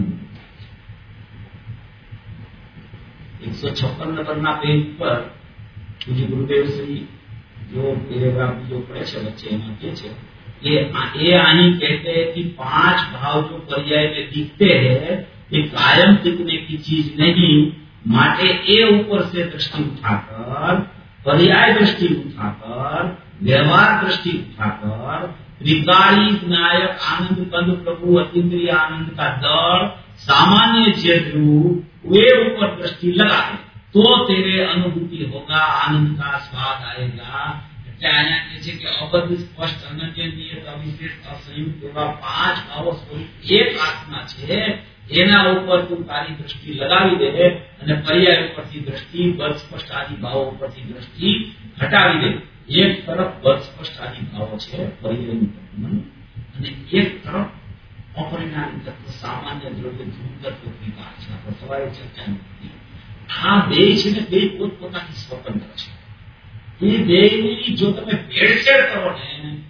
Speaker 1: એકસો છપ્પન નંબરના પેજ પર પૂજ્ય ગુરુદેવ શ્રી जो पेरेग्राफ जो पढ़े छे बच्चे एમાં કે છે ये ये અહીં कहते हैं कि पांच भाव जो पर्याय में दिखते हैं ये कायम टिकने की चीज नहीं। माटे ए ऊपर से दृष्टि उठाकर, पर्याय दृष्टि उठाकर, व्यवहार दृष्टि उठाकर त्रिकाली नायक आनंद कंद प्रभु अतीन्द्रिय आनंद का दल सामान्य चेत रूप वे ऊपर दृष्टि लगाए तो तेरे अनुभूति होगा, आनंद का स्वाद आएगा। એટલે આના કહે છે કે અબદ્ધ સ્પષ્ટ અનન્ય નિયત અવિશેષ અસંયુક્ત એવા પાંચ ભાવો સ્વરૂપ એક આત્મા છે, એના ઉપર તું તારી દ્રષ્ટિ લગાવી દે અને પર્યાય ઉપરથી દ્રષ્ટિ બદ સ્પષ્ટ આદિ ભાવો ઉપરથી દ્રષ્ટિ હટાવી દે. એક તરફ બદ સ્પષ્ટ આદિ ભાવો છે પર્યાયનું પ્રતિબંધ, અને એક તરફ અપરિણામી તત્વ સામાન્ય દ્રવ્ય ધૂમ તત્વ વિકાર છે. આપણે સવારે ચર્ચા કરી આ બે છે ને બે પોતપોતાની સ્વતંત્ર છે. એ બેની જો તમે ભેળસેળ કરો ને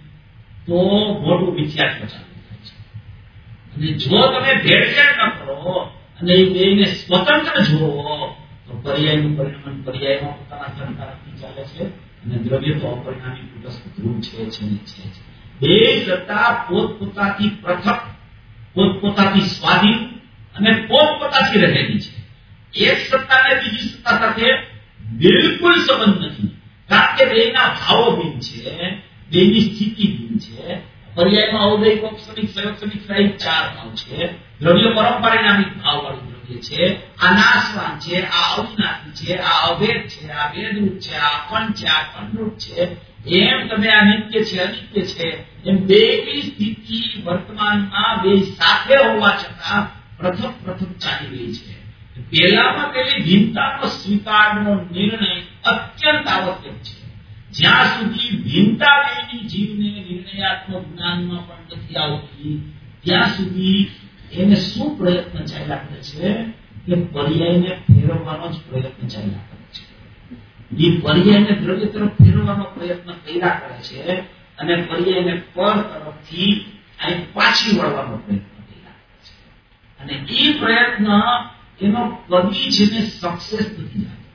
Speaker 1: તો મોટું મિથ્યાત્વ ચાલુ થાય છે. અને જો તમે ભેળસેળ ન કરો અને એ બેને સ્વતંત્ર જોવો તો પર્યાયનું પરિણામ પર્યાયમાં પોતાના સંતાનથી ચાલે છે અને દ્રવ્ય તો અપરિણામી કુટસ્થ ધ્રુવ છે છે ને છે. બે સત્તા પોતપોતાથી પૃથક, પોતપોતાથી સ્વાધીન અને પોતપોતાથી રહેલી છે. એક સત્તાને બીજી સત્તા સાથે બિલકુલ સંબંધ નથી. કારણ કે બેના ભાવો ભિન્ન છે, બેની સ્થિતિ ભિન્ન છે. પર્યાયમાં ઔદયિક ઔપસમિક સંયોગસમિક સહિત ચાર ભાવ છે. દ્રવ્ય પરંપરિણામિક ભાવ વાળું દ્રવ્ય છે. આ નાશવાન છે, આ અવિનાશી છે, આ અભેદ છે, આ ભેદરૂપ છે, આ અખંડ છે, આ ખંડરૂપ છે. એમ તમે આ નિત્ય છે અનિત્ય છે એમ બેની સ્થિતિ વર્તમાનમાં બે સાથે હોવા છતાં પ્રથમ પ્રથમ ચાલી રહી છે. પહેલામાં પેલી ભિન્નતાનો સ્વીકારનો નિર્ણય અત્યંત આવશ્યક છે. જ્યાં સુધી ભિન્નતા બેની જીવને નિર્ણયાત્મક જ્ઞાનમાં પણ નથી આવતી ત્યાં સુધી એને શું પ્રયત્ન ચાલ્યા કરે છે કે પર્યાયને ફેરવવાનો જ પ્રયત્ન ચાલ્યા કરે છે. એ પર્યાયને દ્રવ્ય તરફ ફેરવવાનો પ્રયત્ન કર્યા કરે છે અને પર્યાયને પર તરફથી અહીં પાછી વળવાનો પ્રયત્ન કર્યા કરે છે. અને એ પ્રયત્ન એનો કદી છે ને સક્સેસ નથી જતો.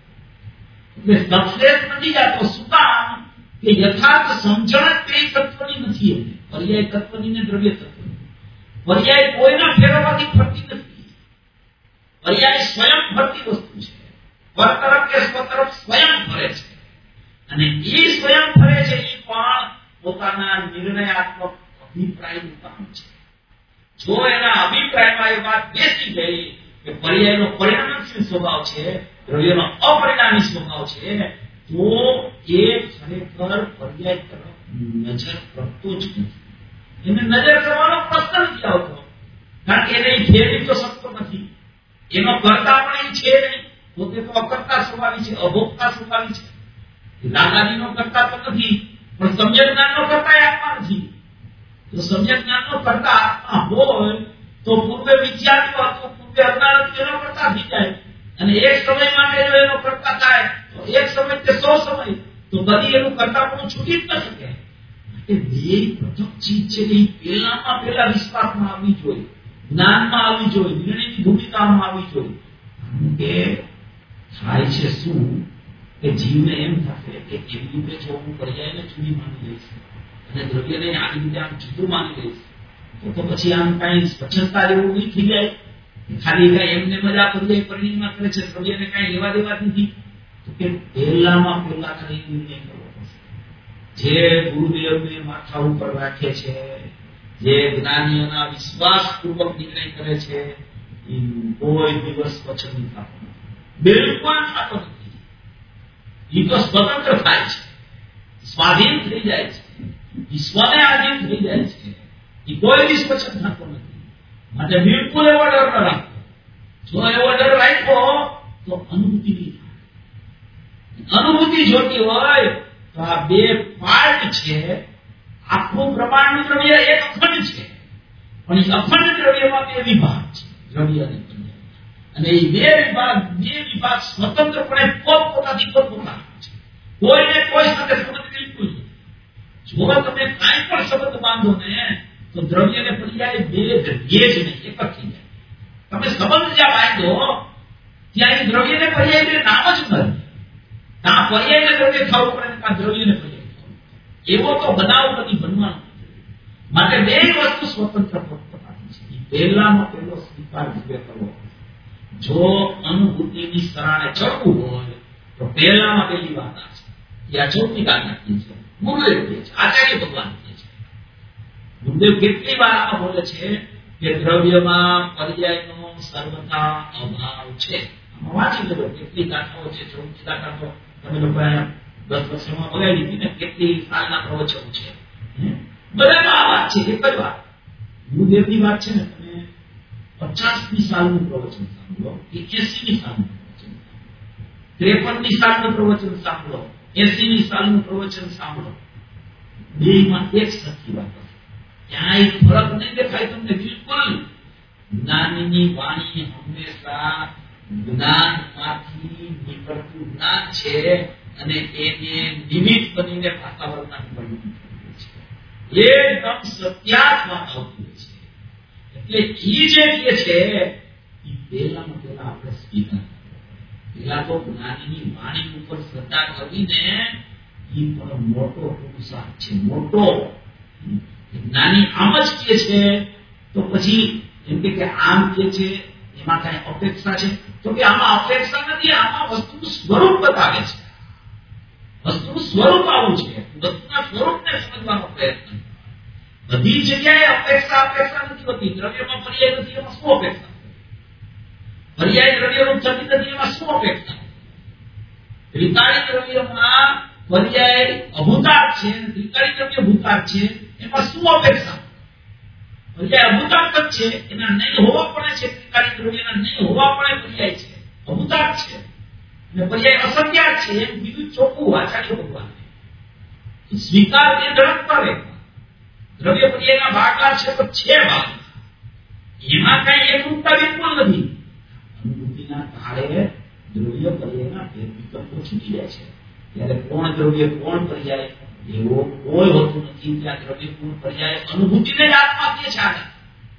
Speaker 1: એટલે સક્સેસ નથી જતો શું કામ કે યથાર્થ સમજણ તે તત્વની નથી. એને પર્યાય તત્વની ને દ્રવ્ય તત્વની પર્યાય કોઈના ફેરવવાથી ફરતી નથી. પર્યાય સ્વયં ફરતી વસ્તુ છે. પર તરફ કે સ્વ તરફ સ્વયં ફરે છે. અને એ સ્વયં ફરે છે એ પણ પોતાના નિર્ણયાત્મક અભિપ્રાયનું કામ છે. જો એના અભિપ્રાયમાં એ વાત બેસી ગઈ કે પર્યાયનો પરિણામશીલ સ્વભાવ છે, દ્રવ્યનો અપરિણામી સ્વભાવ છે, તો એ ખરેખર પર્યાય તરફ નજર કરતો જ નથી. એને નજર કરવાનો પ્રશ્ન નથી આવતો, કારણ કે એને ફેરવી તો શકતો નથી. એનો કરતા પણ એ છે નહીં. પોતે તો અકર્તા સ્વભાવી છે, અભોગતા સ્વભાવી છે. દાદાજીનો કરતા તો નથી, પણ સમ્યક જ્ઞાનનો કરતા આત્મા નથી. તો સમ્યક જ્ઞાનનો કરતા આત્મા હોય તો પૂર્વે વિદ્યાર્થીઓ હતો, પૂર્વે અજ્ઞાન એનો કરતા થઈ જાય. અને એક સમય માટે જો એનો કરતા થાય તો એક સમય તે સો સમય, તો બધી એનું કરતા પણ છૂટી જ ન શકે. એ બે પૃથક ચીજ છે. એ પહેલામાં પહેલા વિશ્વાસમાં આવવી જોઈએ, જ્ઞાનમાં આવવી જોઈએ, નિર્ણયની ભૂમિકામાં આવવી જોઈએ. કારણ કે થાય છે શું કે જીવને એમ થશે કે એવી રીતે જો હું પર્યાયને જુદી માની લઈશ અને દ્રવ્યને આવી રીતે આમ જુદું માની લઈશ તો તો પછી આમ કઈ સ્વચ્છતા જેવું નહીં થઈ જાય. ખાલી કઈ એમને મજા પર્યાય પરિણામ કરે છે, દ્રવ્યને કઈ લેવા દેવા નથી. તો કે પહેલામાં પહેલા ખાલી નિર્ણય કરવો પડશે. જે ગુરુદેવને માથા ઉપર રાખે છે, જે જ્ઞાનીઓના વિશ્વાસપૂર્વક નિર્ણય કરે છે, એ કોઈ દિવસ પછન નહીં થતો નથી, બિલકુલ થતો નથી. એ તો સ્વતંત્ર થાય છે, સ્વાધીન થઈ જાય છે, ઈશ્વરને આધીન થઈ જાય છે. એ કોઈ દિવસ પછન થતો નથી. માટે બિલકુલ એવો ડર ન રાખો. જો એવો ડર રાખ્યો તો અનુભૂતિ નહીં થાય. અનુભૂતિ જોતી હોય તો આ બે પાર્ટ છે. આખું બ્રહ્માંડ દ્રવ્ય એક અખંડ છે, પણ એ અખંડ દ્રવ્યમાં બે વિભાગ છે, દ્રવ્ય અને પર્યાય. અને એ બે વિભાગ બે વિભાગ સ્વતંત્રપણે પોતપોતાથી પોતપોતાના છે. કોઈને કોઈ સાથે સંબંધ બિલકુલ નહીં. જો તમે કાંઈ પણ સંબંધ બાંધો ને તો દ્રવ્ય અને પર્યાય બે જગ્યાએ જ નહીં, એક જ થઈ જાય. તમે સંબંધ જ્યાં બાંધો ત્યાં એ દ્રવ્ય ને પર્યાય બે નામ જ નથી. ત્યાં પર્યાય ને દ્રવ્ય થવું પડે, ત્યાં દ્રવ્ય ને પર્યાય. એવો તો બનાવ કદી બનવાનો. માટે બે વસ્તુ સ્વતંત્ર પોતપોતાની છે. પહેલાનો પહેલો સ્વીકાર વિવેક કરવો. જો અનુભૂતિની શરણે ચડવું હોય તો પહેલામાં પહેલી વાત આ છે. એ આ ચૌથી કાઢનાખી છે. ગુરુદેવ કહે છે, આચાર્ય ભગવાન કહે છે. ગુરુદેવ કેટલી વાર આમાં બોલે છે કે દ્રવ્યમાં પર્યાયનો સર્વથા અભાવ છે. આમાં વાંચી લેજો કેટલી ગાથાઓ છે, ચૌથી ગાથા તો તમે લોકો દસ વર્ષમાં બોલાવી દીધી ને, કેટલી સાલના પ્રવચનો છે. બધામાં આ વાત છે. એક જ વાત ગુરુદેવની વાત છે ને, તમે પચાસમી સાલનું પ્રવચન સાંભળો કે એસીમી સાલનું પ્રવચન, ત્રેપનમી સાલનું પ્રવચન સાંભળો, એસીમી સાલનું પ્રવચન સાંભળો, બેમાં એક સરખી વાત હશે. ક્યાંય ફરક નહીં દેખાય તમને બિલકુલ. જ્ઞાનની વાણી હંમેશા જ્ઞાનમાંથી નીકળતું જ્ઞાન છે અને એને નિમિત્ત બનીને વાતાવરણના પરિવર્તન છે. એકદમ સત્યાત્મક આવતું હોય છે. એટલે ઈ જે કહે છે એ પહેલામાં પહેલા આપણે સ્વીકાર પેલા તો જ્ઞાનીની વાણી ઉપર શ્રદ્ધા કરવીને એ પણ મોટો પુરુષાર્થ છે. મોટો જ્ઞાની આમ જ કહે છે તો પછી એમ કે આમ કે છે એમાં કઈ અપેક્ષા છે તો કે આમાં અપેક્ષા નથી, આમાં વસ્તુનું સ્વરૂપ બતાવે છે. વસ્તુનું સ્વરૂપ આવું છે. વસ્તુના સ્વરૂપને સમજવાનો પ્રયત્ન. બધી જગ્યાએ અપેક્ષા અપેક્ષા નથી હોતી. દ્રવ્યમાં પર્યાય નથી, એમાં શું અપેક્ષા? પર્યાય દ્રવ્યરૂપ થતી નથી, એમાં શું અપેક્ષા? ત્રિકાળી દ્રવ્યમાં પર્યાય અભૂતાર્થ છે, ત્રિકાળી દ્રવ્ય ભૂતાર્થ છે, એમાં શું અપેક્ષા? પર્યાય અભૂતાર્થ જ છે, એના નહીં હોવા પડે છે. ત્રિકાળી દ્રવ્યના નહીં હોવા પડે પર્યાય છે, અભૂતાર્થ છે. અને પર્યાય અસંખ્યાત છે, એમ બીજું ચોખ્ખું આચાર્ય ભગવાન સ્વીકાર એ ધરત કરે. દ્રવ્ય પર્યાયના ભાગલા છે તો છે ભાગ, એમાં કઈ એકરૂપતા બિલકુલ નથી. અનુભૂતિના કાળે દ્રવ્ય પર્યાયના બે વિકલ્પો છૂટી જાય છે. ત્યારે કોણ દ્રવ્ય કોણ પર્યાય એવો કોઈ હોતું નથી. ત્યાં દ્રવ્ય કોણ પર્યાય અનુભૂતિને જ આત્મા કહે છે. આગળ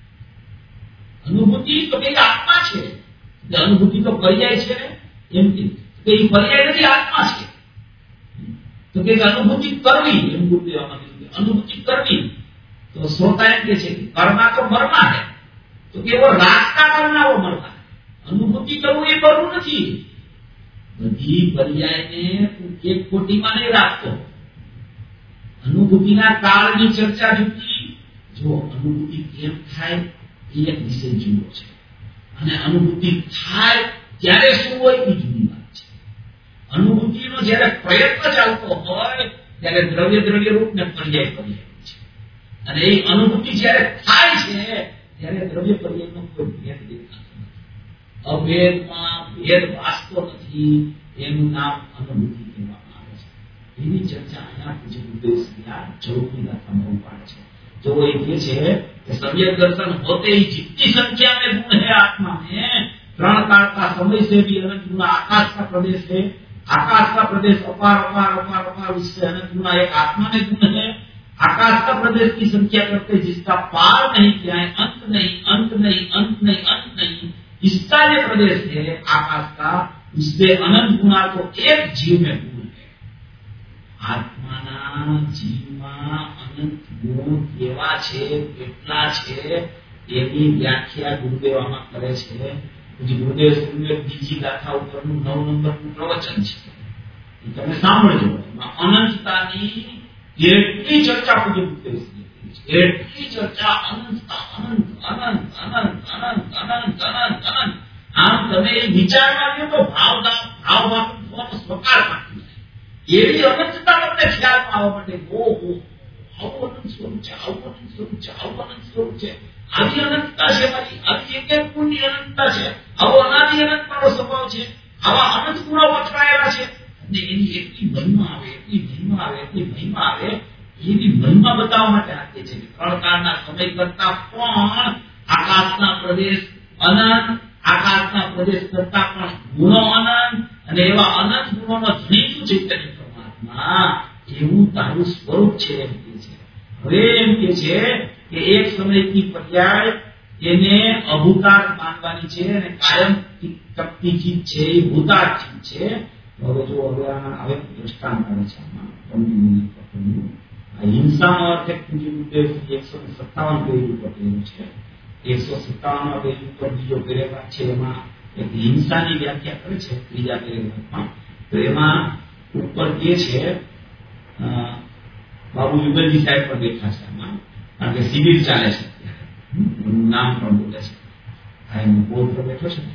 Speaker 1: અનુભૂતિ તો કઈ આત્મા છે, અનુભૂતિ તો પર્યાય છે ને, એમ કે એ પર્યાય નથી, આત્મા છે. તો કે અનુભૂતિ કરવી, એમ ગુરુદેવમાં કીધું અનુભૂતિ કરવી. तो श्रोता एम के छे कर्मा तो मरमा है, तो के वो रास्ता करना वो मरमा है, अनुभूति करવું એ બરું નથી. બધી પર્યાયને એક કોટીમાં નહીં રાખતો. અનુભૂતિના કાળની ચર્ચા જુદી, જો અનુભૂતિ કેમ થાય એ એક વિષય જુદો છે, અને અનુભૂતિ થાય ત્યારે શું હોય એ જુદી વાત છે. અનુભૂતિનો જ્યારે પ્રયત્ન ચાલતો હોય ત્યારે દ્રવ્ય દ્રવ્ય રૂપને પર્યાય પર્યાય છે, અને એ અનુભૂતિ જ્યારે થાય છે ત્યારે દ્રવ્ય પર્યાયનો કોઈ ભેદ દેખાતો નથી. અભેદમાં ભેદ વાસ્તો નથી, એનું નામ અનુભૂતિ કહેવામાં આવે છે. એની ચર્ચા અહીંયા પૂજ્ય ગુરુદેવશ્રીના ચૌદમી ગાથામાં ઉપાડે છે. जो ये है कि सम्यक दर्शन होते ही जितनी संख्या में गुण है आत्मा में, प्राण काल का समय से भी अनंत गुना, आकाश का प्रदेश है, आकाश का प्रदेश अपार अपार अपार अपार, उससे अनंत गुना एक आत्मा में गुण है. आकाश का प्रदेश की संख्या करते जिसका पार नहीं किया है, अंत नहीं अंत नहीं अंत नहीं अंत नहीं, इसका जो प्रदेश है आकाश का, उससे अनंत गुना तो एक जीव में गुण है. आत्माना जीवમાં अनंत गुण केवा छे, કેટલા છે એની વ્યાખ્યા ગુરુદેવ આમાં કરે છે. પછી ગુરુદેવ શ્રીને બીજી ગાથા ઉપરનું નવ નંબરનું પ્રવચન છે, એ તમે સાંભળજો. એમાં અનંતતાની એટલી ચર્ચા પૂજ્ય ગુરુદેવ શ્રીએ કરી છે, એટલી ચર્ચા અનંતતા, અનંત અનંત અનંત અનંત અનંત અનંત અનંત. આમ તમે વિચારમાં લ્યો તો ભાવદાન ભાવમાં સ્વકાર પાકી એવી અનંતતા તમને ખ્યાલમાં આવવા માટે. ઓહો, આવું અનંત સ્વરૂપ છે, આવું અનંત સ્વરૂપ છે, આવું અનંત સ્વરૂપ છે, આવી અનંતતા છે મારી, આવી એક એક ગુણની અનંતતા છે, આવો અનાદિ અનંત મારો સ્વભાવ છે, આવા અનંત ગુણો વચરાયેલા છે, અને એની એટલી મહિમા આવે, એટલી મહિમા આવે, એટલી મહિમા આવે, એવી મહિમા બતાવવા માટે આપે છે. ત્રણ કાળના સમય કરતા પણ આકાશના પ્રદેશ અનંત, આકાશના પ્રદેશ કરતા પણ ગુણો અનંત, અને એવા અનંત ગુણોનો ધણી શું ચૈતન્ય પરમાત્મા, એવું તારું સ્વરૂપ છે એમ કે છે. હવે એમ કે છે કે એક સમયથી પર્યાય એને અભૂતાર માનવાની છે, અને કાયમ ટકતી ચીજ છે એ ભૂતાર ચીજ છે. હવે જો હવે હવે દ્રષ્ટાંત આવે છે આમાં. હિંસાનો અર્થ એક એકસો સત્તાવન પેજ ઉપર કહેલું છે. એકસો સત્તાવન પેજ ઉપર બીજો પેરેગ્રાફ છે, એમાં એક હિંસાની વ્યાખ્યા કરે છે ત્રીજા પેરેગ્રાફમાં. તો એમાં ઉપર કે છે, બાબુ યુગલજી સાહેબ પણ બેઠા છે એમાં, કારણ કે શિબિર ચાલે છે, નામ પણ બોલે છે, હા એનો બોર્ડ પર બેઠો છે,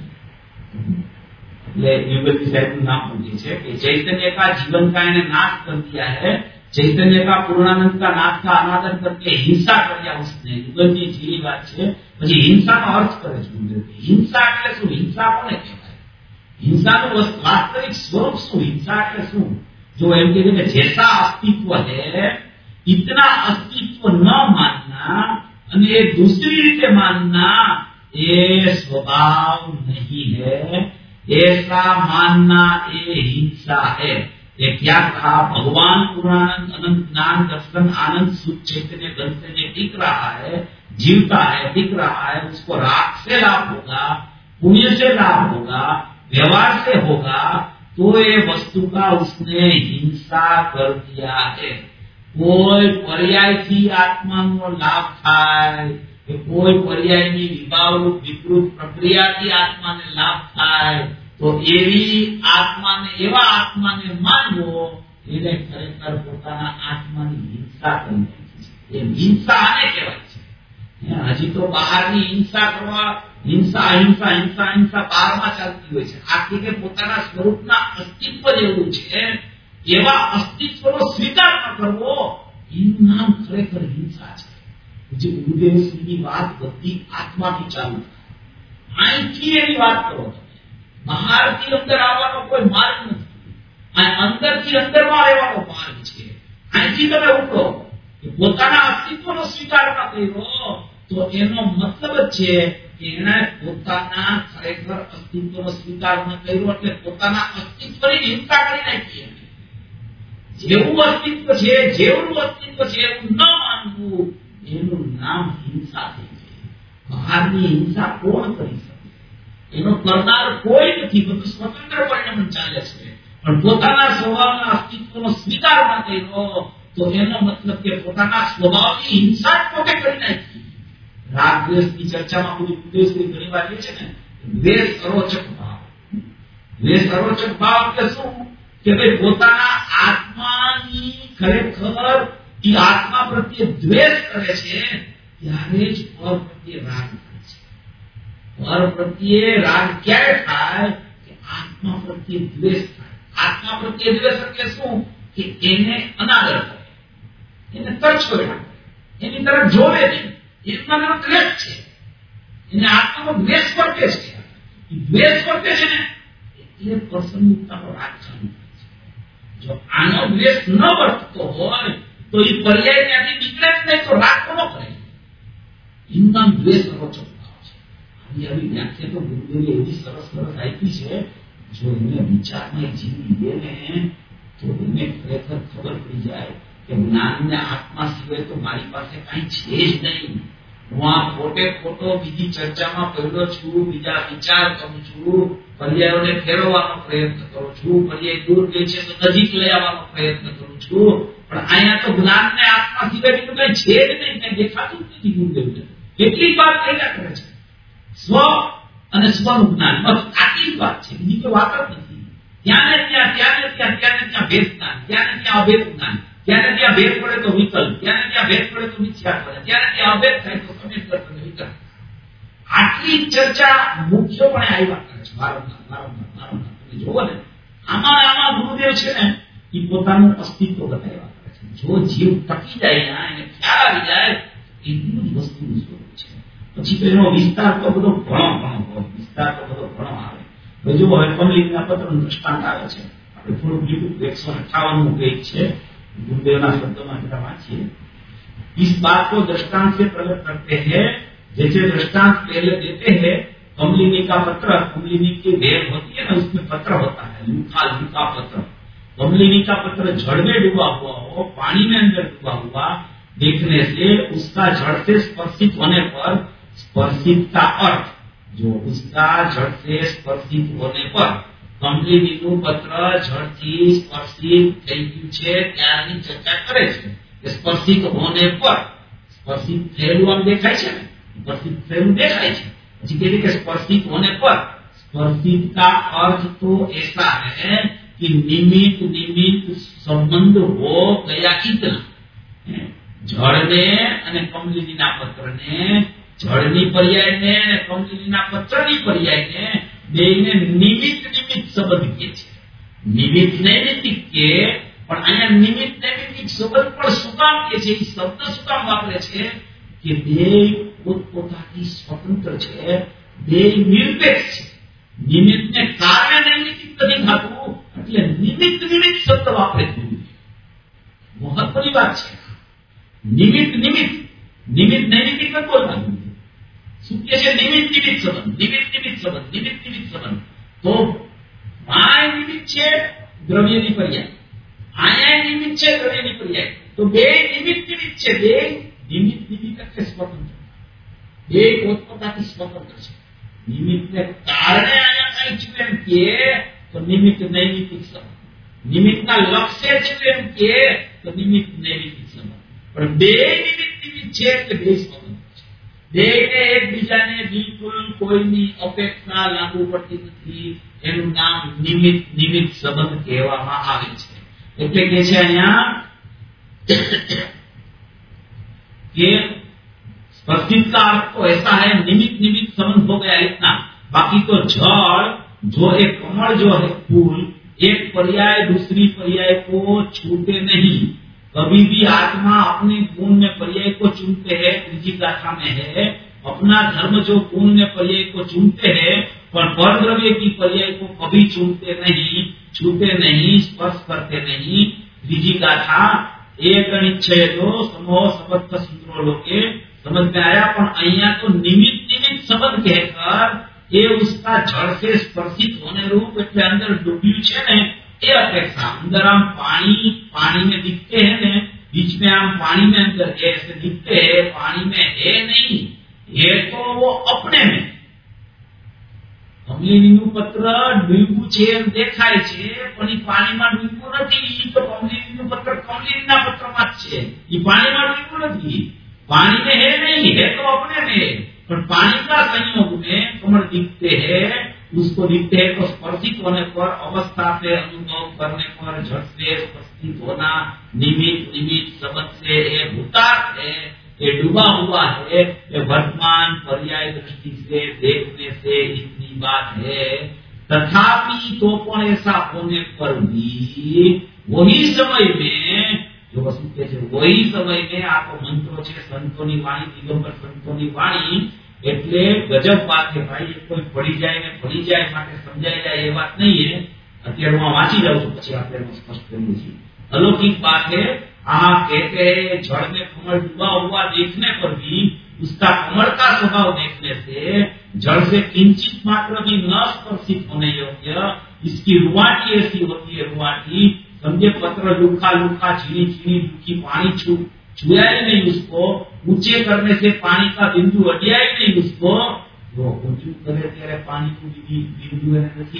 Speaker 1: એટલે युगल साहब नाम पूछे छे कि चैतन्य का जीवन का इन्हें नाश कर दिया है, चैतन्य का पूर्णानंद का नाश का अनादर करके हिंसा कर दिया उसने. युगल जी जीवी बात है. પછી હિંસાનો અર્થ કરે છે હિંસા એટલે શું, હિંસા કોને કહેવાય, હિંસાનું વાસ્તવિક સ્વરૂપ શું, હિંસા એટલે શું. जो एम कहते हैं जैसा अस्तित्व है इतना अस्तित्व न मानना અને दूसरी रीते मानना ये स्वभाव नहीं है, ऐसा मानना ये हिंसा है. ये क्या कहा, भगवान पूर्णानंद अनंत ज्ञान दर्शन आनंद सुख चैतन्य बनते में दिख रहा है, जीवता है, दिख रहा है, उसको राग से लाभ होगा, पुण्य से लाभ होगा, व्यवहार से होगा, तो ये वस्तु का उसने हिंसा कर दिया है. कोई पर्याय थी आत्मा नो लाभ थाय કે કોઈ પર્યાયની વિભાવરૂપ વિકૃત પ્રક્રિયાથી આત્માને લાભ થાય, તો એવી આત્માને એવા આત્માને માનવો એને ખરેખર પોતાના આત્માની હિંસા કરી નાખી છે. એ હિંસા આને કહેવાય છે. હજી તો બહારની હિંસા કરવા, હિંસા અહિંસા હિંસા હિંસા બહારમાં ચાલતી હોય છે. આથી કે પોતાના સ્વરૂપના અસ્તિત્વ જેવું છે એવા અસ્તિત્વનો સ્વીકાર ન કરવો, એનું નામ ખરેખર હિંસા છે. જે ગુરુદેવ શ્રીની વાત બધી આત્માથી ચાલુ થાય, અહીંથી એની વાત કરો, બહારથી અંદર આવવાનો કોઈ માર્ગ નથી, આ અંદરથી અંદરમાં રહેવાનો માર્ગ છે. અહીંથી તમે ઉઠો કે પોતાના અસ્તિત્વનો સ્વીકાર ન કર્યો, તો એનો મતલબ છે કે એણે પોતાના ખરેખર અસ્તિત્વનો સ્વીકાર ન કર્યો, એટલે પોતાના અસ્તિત્વની હિંસા કરી નાખી. જેવું અસ્તિત્વ છે, જેવું અસ્તિત્વ છે એવું ન માનવું, એનું નામ હિંસા થઈ છે. બહારની હિંસા કોણ કરી શકે, એનો કરનાર કોઈ નથી, બધું સ્વતંત્ર પરિણામ ચાલે છે. પણ પોતાના સ્વભાવના અસ્તિત્વનો સ્વીકાર ન કર્યો, તો એનો મતલબ કે પોતાના સ્વભાવની હિંસા પોતે કરી નાખી. રાગ દ્વેષની ચર્ચામાં બધું ઉદ્દેશ્ય ઘણી વાર એ છે ને, દ્વેષ અરોચક ભાવ. દ્વેષ અરોચક ભાવ એટલે શું કે ભાઈ પોતાના આત્માની ખરેખર એ આત્મા પ્રત્યે દ્વેષ કરે છે ત્યારે જ પર પ્રત્યે રાગ થાય છે. પર પ્રત્યે રાગ ક્યારે થાય કે આત્મા પ્રત્યે દ્વેષ થાય. આત્મા પ્રત્યે દ્વેષ એટલે શું કે એને અનાદર કરે, એને તરછોડ્યા કરે, એની તરફ જોવે નહીં, એમાં દ્વેષ છે. એને આત્માનો દ્વેષ વર્તે છે. એ દ્વેષ વર્તે છે ને એટલે પ્રસન્નતાનો રાગ ચાલુ થાય છે. જો આનો દ્વેષ ન વર્તતો હોય તો એ પર્યાય ત્યાંથી નીકળે જ નહીં, તો રાગ કોનો કરે? એમના દ્વેષ અરોચક ભાવ છે. આવી આવી વ્યાખ્યા તો ગુરુદેવે એવી સરસ સરસ આપી છે, જો એને વિચારમાં જીવી દે ને તો એને ખરેખર ખબર પડી જાય કે જ્ઞાનને આત્મા સિવાય તો મારી પાસે કઈ છે જ નહીં. હું આ ખોટે ખોટો બીજી ચર્ચામાં પડ્યો છું, બીજા વિચાર કરું છું, પર્યાયોને ફેરવવાનો પ્રયત્ન કરું છું, પર્યાય દૂર ગઈ છે તો નજીક લઈ આવવાનો પ્રયત્ન કરું છું, પણ અહીંયા તો જ્ઞાનને આત્મા સિવાય બીજું કઈ છે જ નહીં, કઈ દેખાતું જ નથી. ગુરુદેવને કેટલીક વાત કર્યા કરે છે, સ્વ અને સ્વનું જ્ઞાન, બસ આટલી જ વાત છે, બીજી કોઈ વાત જ નથી. ત્યાં ને ત્યાં, ત્યાં ને ત્યાં, ત્યાં ને ત્યાં ભેદ જ્ઞાન, ત્યાં ને ત્યાં અભેદ જ્ઞાન, ત્યાં ને ત્યાં ભેદ પડે તો વિકલ્પ, ત્યાં ને ત્યાં ભેદ પડે તો મિથ્યા પડે, ત્યાં ને ત્યાં અભેદ થાય તો સમેત અને વિકલ્પ. આટલી ચર્ચા મુખ્યપણે આવ્યા કરે છે વારંવાર વારંવાર વારંવાર. તમે જોવો ને આમાં આમાં ગુરુદેવ છે ને એ પોતાનું અસ્તિત્વ બતાવ્યા કરે છે. જો જીવ ટકી જાય ના, એને ખ્યાલ આવી જાય એટલું જ વસ્તુનું સ્વરૂપ છે. પછી તો એનો વિસ્તાર તો બધો ઘણો ઘણો હોય, વિસ્તાર તો બધો ઘણો આવે. જો હવે કમલિંગના પત્રનું દ્રષ્ટાંત આવે છે, આપણે થોડુંક લીધું એકસો અઠાવનનું પેજ છે, गुरुदेवना शब्दों में वांचिए. इस बात को दृष्टांत से प्रकट करते हैं, जैसे दृष्टांत पहले देते हैं कमलिनी का पत्र, कमलिनी की वेल होती है ना, उसमें पत्र होता है, लूखा लूखा पत्र. कमलिनी का पत्र जड़ में डूबा हुआ हो, पानी में अंदर डूबा हुआ देखने से उसका जड़ से स्पर्शित होने पर स्पर्शित का अर्थ, जो उसका जड़ से स्पर्शित होने पर કમલિનીનું પત્ર જળથી સ્પર્શિત થઈ ગયું છે ત્યારની ચર્ચા કરે છે કે સ્પર્શિત હોને પર, સ્પર્શિત થયેલું આમ દેખાય છે ને, સ્પર્શિત થયેલું દેખાય છે, પછી કહે છે કે સ્પર્શિત હોને પર स्पर्शित का अर्थ तो ऐसा है कि निमित्त निमित्त संबंध हो गया इतना. जड़ने અને કમલિનીના પત્રને, જળની પર્યાયને અને કમલિનીના પત્રની પર્યાયને બેને નિમિત્ત નિમિત્ત સંબંધ કહે છે. નિમિત્ત નૈમિત્તિક કે, પણ અહીંયા નિમિત્ત નૈમિત્તિક સંબંધ પણ શું કામ કહે છે? એ શબ્દ શું કામ વાપરે છે કે બે પોતપોતાની સ્વતંત્ર છે, બે નિરપેક્ષ છે. નિમિત્તને કારણે નૈમિત્તિક નથી થતું, એટલે નિમિત્ત નિમિત્ત શબ્દ વાપરે છે. મહત્વની વાત છે. નિમિત્ત નિમિત્ત નિમિત્ત નૈમિત્તિક નથી બોલવાનું. શું કહે છે? નિમિત્ત નિમિત્ત સંબંધ, નિમિત્ત નિમિત્ત સંબંધ, નિમિત્ત નિમિત્ત સંબંધ. તો માય નિમિત્ત છે દ્રવ્યની પર્યાય, આયા નિમિત્ત છે દ્રવ્યની પર્યાય. તો બે નિમિત્ત નિમિત્ત છે, બે નિમિત્ત નિમિત્ત એટલે સ્વતંત્ર, બે પોતપોતાથી સ્વતંત્ર છે. નિમિત્તને કારણે આયા કઈ છે એમ કે તો નિમિત્ત નૈમિત્તિક સંબંધ, નિમિત્તના લક્ષ્ય છે એમ કે તો નિમિત્ત નૈમિત્તિક સંબંધ. પણ બે નિમિત્ત નિમિત્ત છે એટલે બે સ્વતંત્ર છે. બેને એકબીજાને બિલકુલ કોઈની અપેક્ષા લાગુ પડતી નથી. એનું નામ નિમિત્ત નિમિત્ત સંબંધ કહેવામાં આવે છે. એટલે કે છે અહીંયા कि स्पर्शित का अर्थ तो ऐसा है निमित्त निमित्त संबंध हो गया इतना. बाकी तो जड़ जो एक कमल जो है फूल, एक पर्याय दूसरी पर्याय को छूटे नहीं. कभी भी आत्मा अपने गुण में पर्याय को चुनते हैं, त्रिजी गाथा में है. अपना धर्म जो गुण में पर्याय को चुनते हैं, पर पर द्रव्य की पर्याय को कभी चुनते नहीं, छूते नहीं, स्पर्श करते नहीं. त्रिजी गाथा एक अनिच्छय दो समूह सबक सूत्रों लोके समझ में आया. पर अहिया तो निमित्त निमित्त संबंध कहकर ये उसका जड़ से स्पर्शित होने रूप એટલે અંદર ડૂબ્યું છે ને એ અપેક્ષા. अंदर हम पानी पानी में दिखते हैं ने, बीच में हम पानी में अंदर ऐसे दिखते हैं, पानी में है नहीं, है तो वो अपने में. हम કમલીનું પત્ર ડૂબ્યું છે એમ દેખાય છે, પણ એ પાણીમાં ડૂબ્યું નથી. તો કમલીનું પત્ર કમલીના પત્રમાં જ છે, એ પાણીમાં ડૂબ્યું નથી. पानी में है नहीं, है तो अपने में, पर पानी का संयोग में कमल दिखते हैं, उसको दिखते हैं तो स्पर्शित होने पर, अवस्था से अनुभव करने पर, झट से उपस्थित होना, निमित्त निमित्त शब्द से ये भूतार्थ है, ये डूबा हुआ है, ये वर्तमान पर्याय दृष्टि से देखने से इतनी बात है. तथापि तो पण ऐसा होने पर भी वही समय में जो वस्तु के છે वही समय में આ તો મંત્રો છે, સંતોની વાણી, દિગંબર સંતોની વાણી, એટલે ગજબ વાત છે ભાઈ. કોઈ પડી જાય ને પડી જાય માટે સમજાઈ જાય એ વાત નહીં है. અત્યારે હું વાંચી જાઉં છું, પછી આપણે સ્પષ્ટ કરીએ છીએ. अलौकिक बात है. हाँ कहते हैं जड़ में कमल डूबा हुआ देखने पर भी उसका कमल का स्वभाव देखने से जड़ से किंचित मात्र भी न स्पर्शित होने योग्य इसकी रुवाटी ऐसी होती है. रुवाटी समझे, पत्र लूखा लूखा छीनी छीनी लूखी पानी छू छुआ ही नहीं उसको, ऊंचे करने से पानी का बिंदु अडिया ही नहीं उसको. तो ऊंचू करे त्यारे पानी को बिंदु नहीं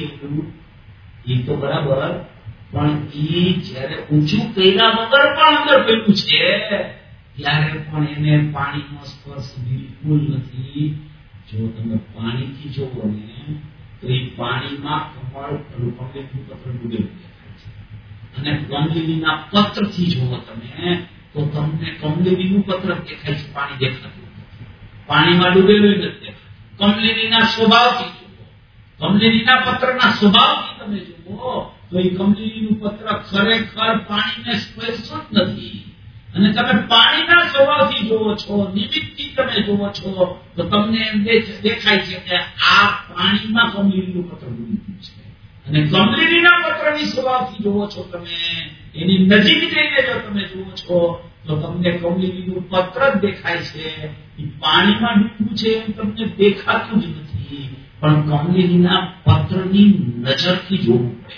Speaker 1: ये तो बराबर, पण ई જ્યારે ઊંચું કર્યા વગર પણ અંદર પડ્યું છે ત્યારે પણ એને પાણીનો સ્પર્શ બિલકુલ નથી. જો તમે પાણીથી જોવો ને તો એ પાણીમાં કમળ કમલીનું પત્ર ડૂબેલું દેખાય છે, અને કમલીના પત્રથી જોવો તમે તો તમને કમલીનું પત્ર દેખાય છે, પાણી દેખાતું નથી. પાણીમાં ડૂબેલું નથી દેખાતું. કમલીના સ્વભાવથી જોવો, કમલીના પત્રના સ્વભાવથી તમે જોવો તો એ કમલીનું પત્ર ખરેખર પાણીને સ્પર્શતું જ નથી. અને તમે પાણીના સ્વભાવથી જોવો છો, નિમિત્તથી તમે જોવો છો તો તમને એમ દેખાય છે કે આ પાણીમાં કમલીનું પત્ર ડૂબ્યું છે. અને કમલીના પત્રની સ્વભાવથી જોવો છો તમે, એની નજીક જઈને જો તમે જોવો છો તો તમને કમલીનું પત્ર જ દેખાય છે. એ પાણીમાં ડૂબ્યું છે એમ તમને દેખાતું જ નથી, પણ કમલીના પત્રની નજરથી જોવું પડે.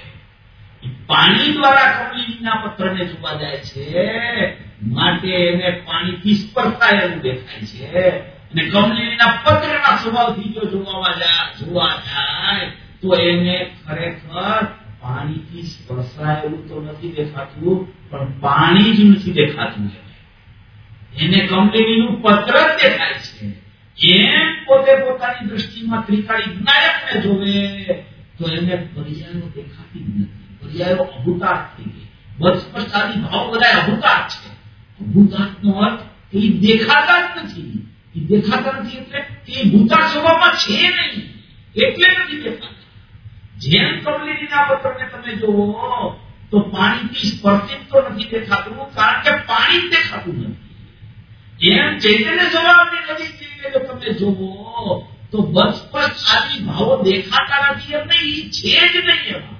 Speaker 1: પાણી દ્વારા કમલીના પત્રને જોવા જાય છે માટે એને પાણીથી સ્પર્શાયેલું દેખાય છે. અને કમલીના પત્રના સ્વભાવથી જો જોવા જાય જોવા જાય તો એને ખરેખર પાણીથી સ્પર્શાયેલું તો નથી દેખાતું, પણ પાણી જ નથી દેખાતું. એને કમલીનું પત્ર જ દેખાય છે. એમ પોતે પોતાની દ્રષ્ટિમાં ત્રિકાળી વિનાયકને જોવે તો એને પર્યાયો દેખાતી જ નથી. પર્યાયો અભૂતાર્થ થઈ ગઈ. બચપચાદી ભાવ બધા અભૂતાર્થ છે. અભૂતાર્થનો અર્થ એ દેખાતા જ નથી. એ દેખાતા નથી એટલે એ ભૂતાર્થ સ્વભાવમાં છે નહીં, એટલે નથી દેખાતા. જેમ કમલીના પત્રને તમે જોવો તો પાણીથી સ્પર્શિત તો નથી દેખાતું, કારણ કે પાણી જ દેખાતું નથી. એમ ચૈતન્ય સ્વભાવની નજીક જઈને જો તમે જોવો તો બચપચ આદિ ભાવો દેખાતા નથી એમ નહીં, છે જ નહીં. એમાં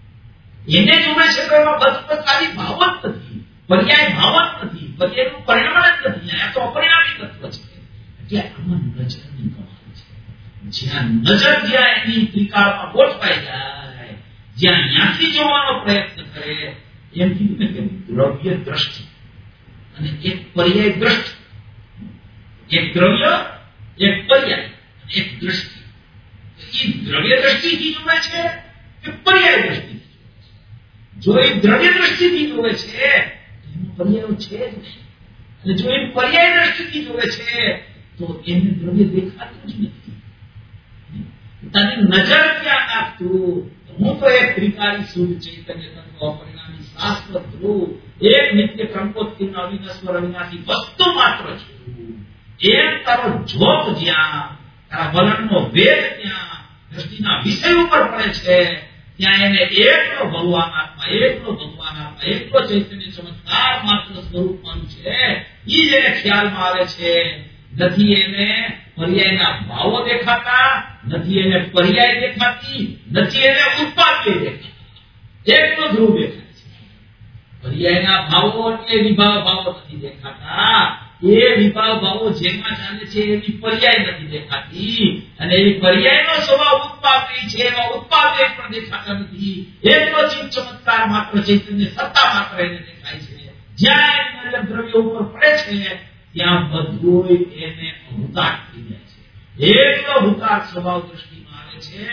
Speaker 1: એને જોડે છે તો એમાં બચપચ આદિ ભાવ જ નથી, પર્યાય ભાવ જ નથી, પર્યાયનું પરિણામ જ નથી. આ તો અપરિણામી તત્વ છે. એટલે આમાં નજરની કમાલ છે. જ્યાં નજર જ્યાં એની ત્રિકાળમાં ગોઠવાઈ જાય, જ્યાં ત્યાંથી જોવાનો પ્રયત્ન કરે, એમ કીધું ને કે દ્રવ્ય દ્રષ્ટિ અને એક પર્યાય દ્રષ્ટિ, એક દ્રવ્ય એક પર્યાય એક દ્રષ્ટિ. એ દ્રવ્ય દ્રષ્ટિથી જોવે છે કે પર્યાય દ્રષ્ટિ? જો એ દ્રવ્ય દ્રષ્ટિથી જોવે છે તો એનો પર્યાય છે જ નહીં. અને જો એ પર્યાય દ્રષ્ટિથી જોવે છે તો એને દ્રવ્ય દેખાતું જ નથી. તારી નજર ક્યાં નાખતું? હું તો એક ત્રિકાળી શુદ્ધ ચૈતન્ય તત્વ અપરિણામી શાશ્વત ધ્રુવ એક નિત્ય કંકોત્કીર્ણ અવિનશ્વર અવિનાશી વસ્તુ માત્ર છું. એમ તારો જોગ જ્યાં, તારા વલણનો વેગ ત્યાં દ્રષ્ટિના વિષય ઉપર પડે છે, ત્યાં એને એકલો ભગવાન આત્મા, એકલો ભગવાન આત્મા, એકલો ચૈતન્ય ચમત્કાર માત્ર સ્વરૂપમાં છે. એ જ એને ખ્યાલમાં આવે છે. નથી એને પર્યાયના ભાવો દેખાતા, નથી એને પર્યાય દેખાતી, નથી એને ઉત્પાદ્ય દેખાતા. એકલો ધ્રુવ દેખાય છે. પર્યાયના ભાવો એટલે વિભાવ ભાવો નથી દેખાતા. એ વિભાવ ભાવો જેમાં ચાલે છે એની પર્યાય નથી દેખાતી, અને એ પર્યાયનો સ્વભાવ ઉત્પાદક છે, એવા ઉત્પાદક પણ દેખાતા નથી. એટલો ચિત્ત ચમત્કાર માત્ર ચૈતન્ય સત્તા માત્ર એને દેખાય છે. જ્યાં એ દ્રવ્ય ઉપર પડે છે ત્યાં બધું એને અભૂતાર્થ થઈ જાય છે. એટલો અભૂતાર્થ સ્વભાવ દ્રષ્ટિમાં આવે છે.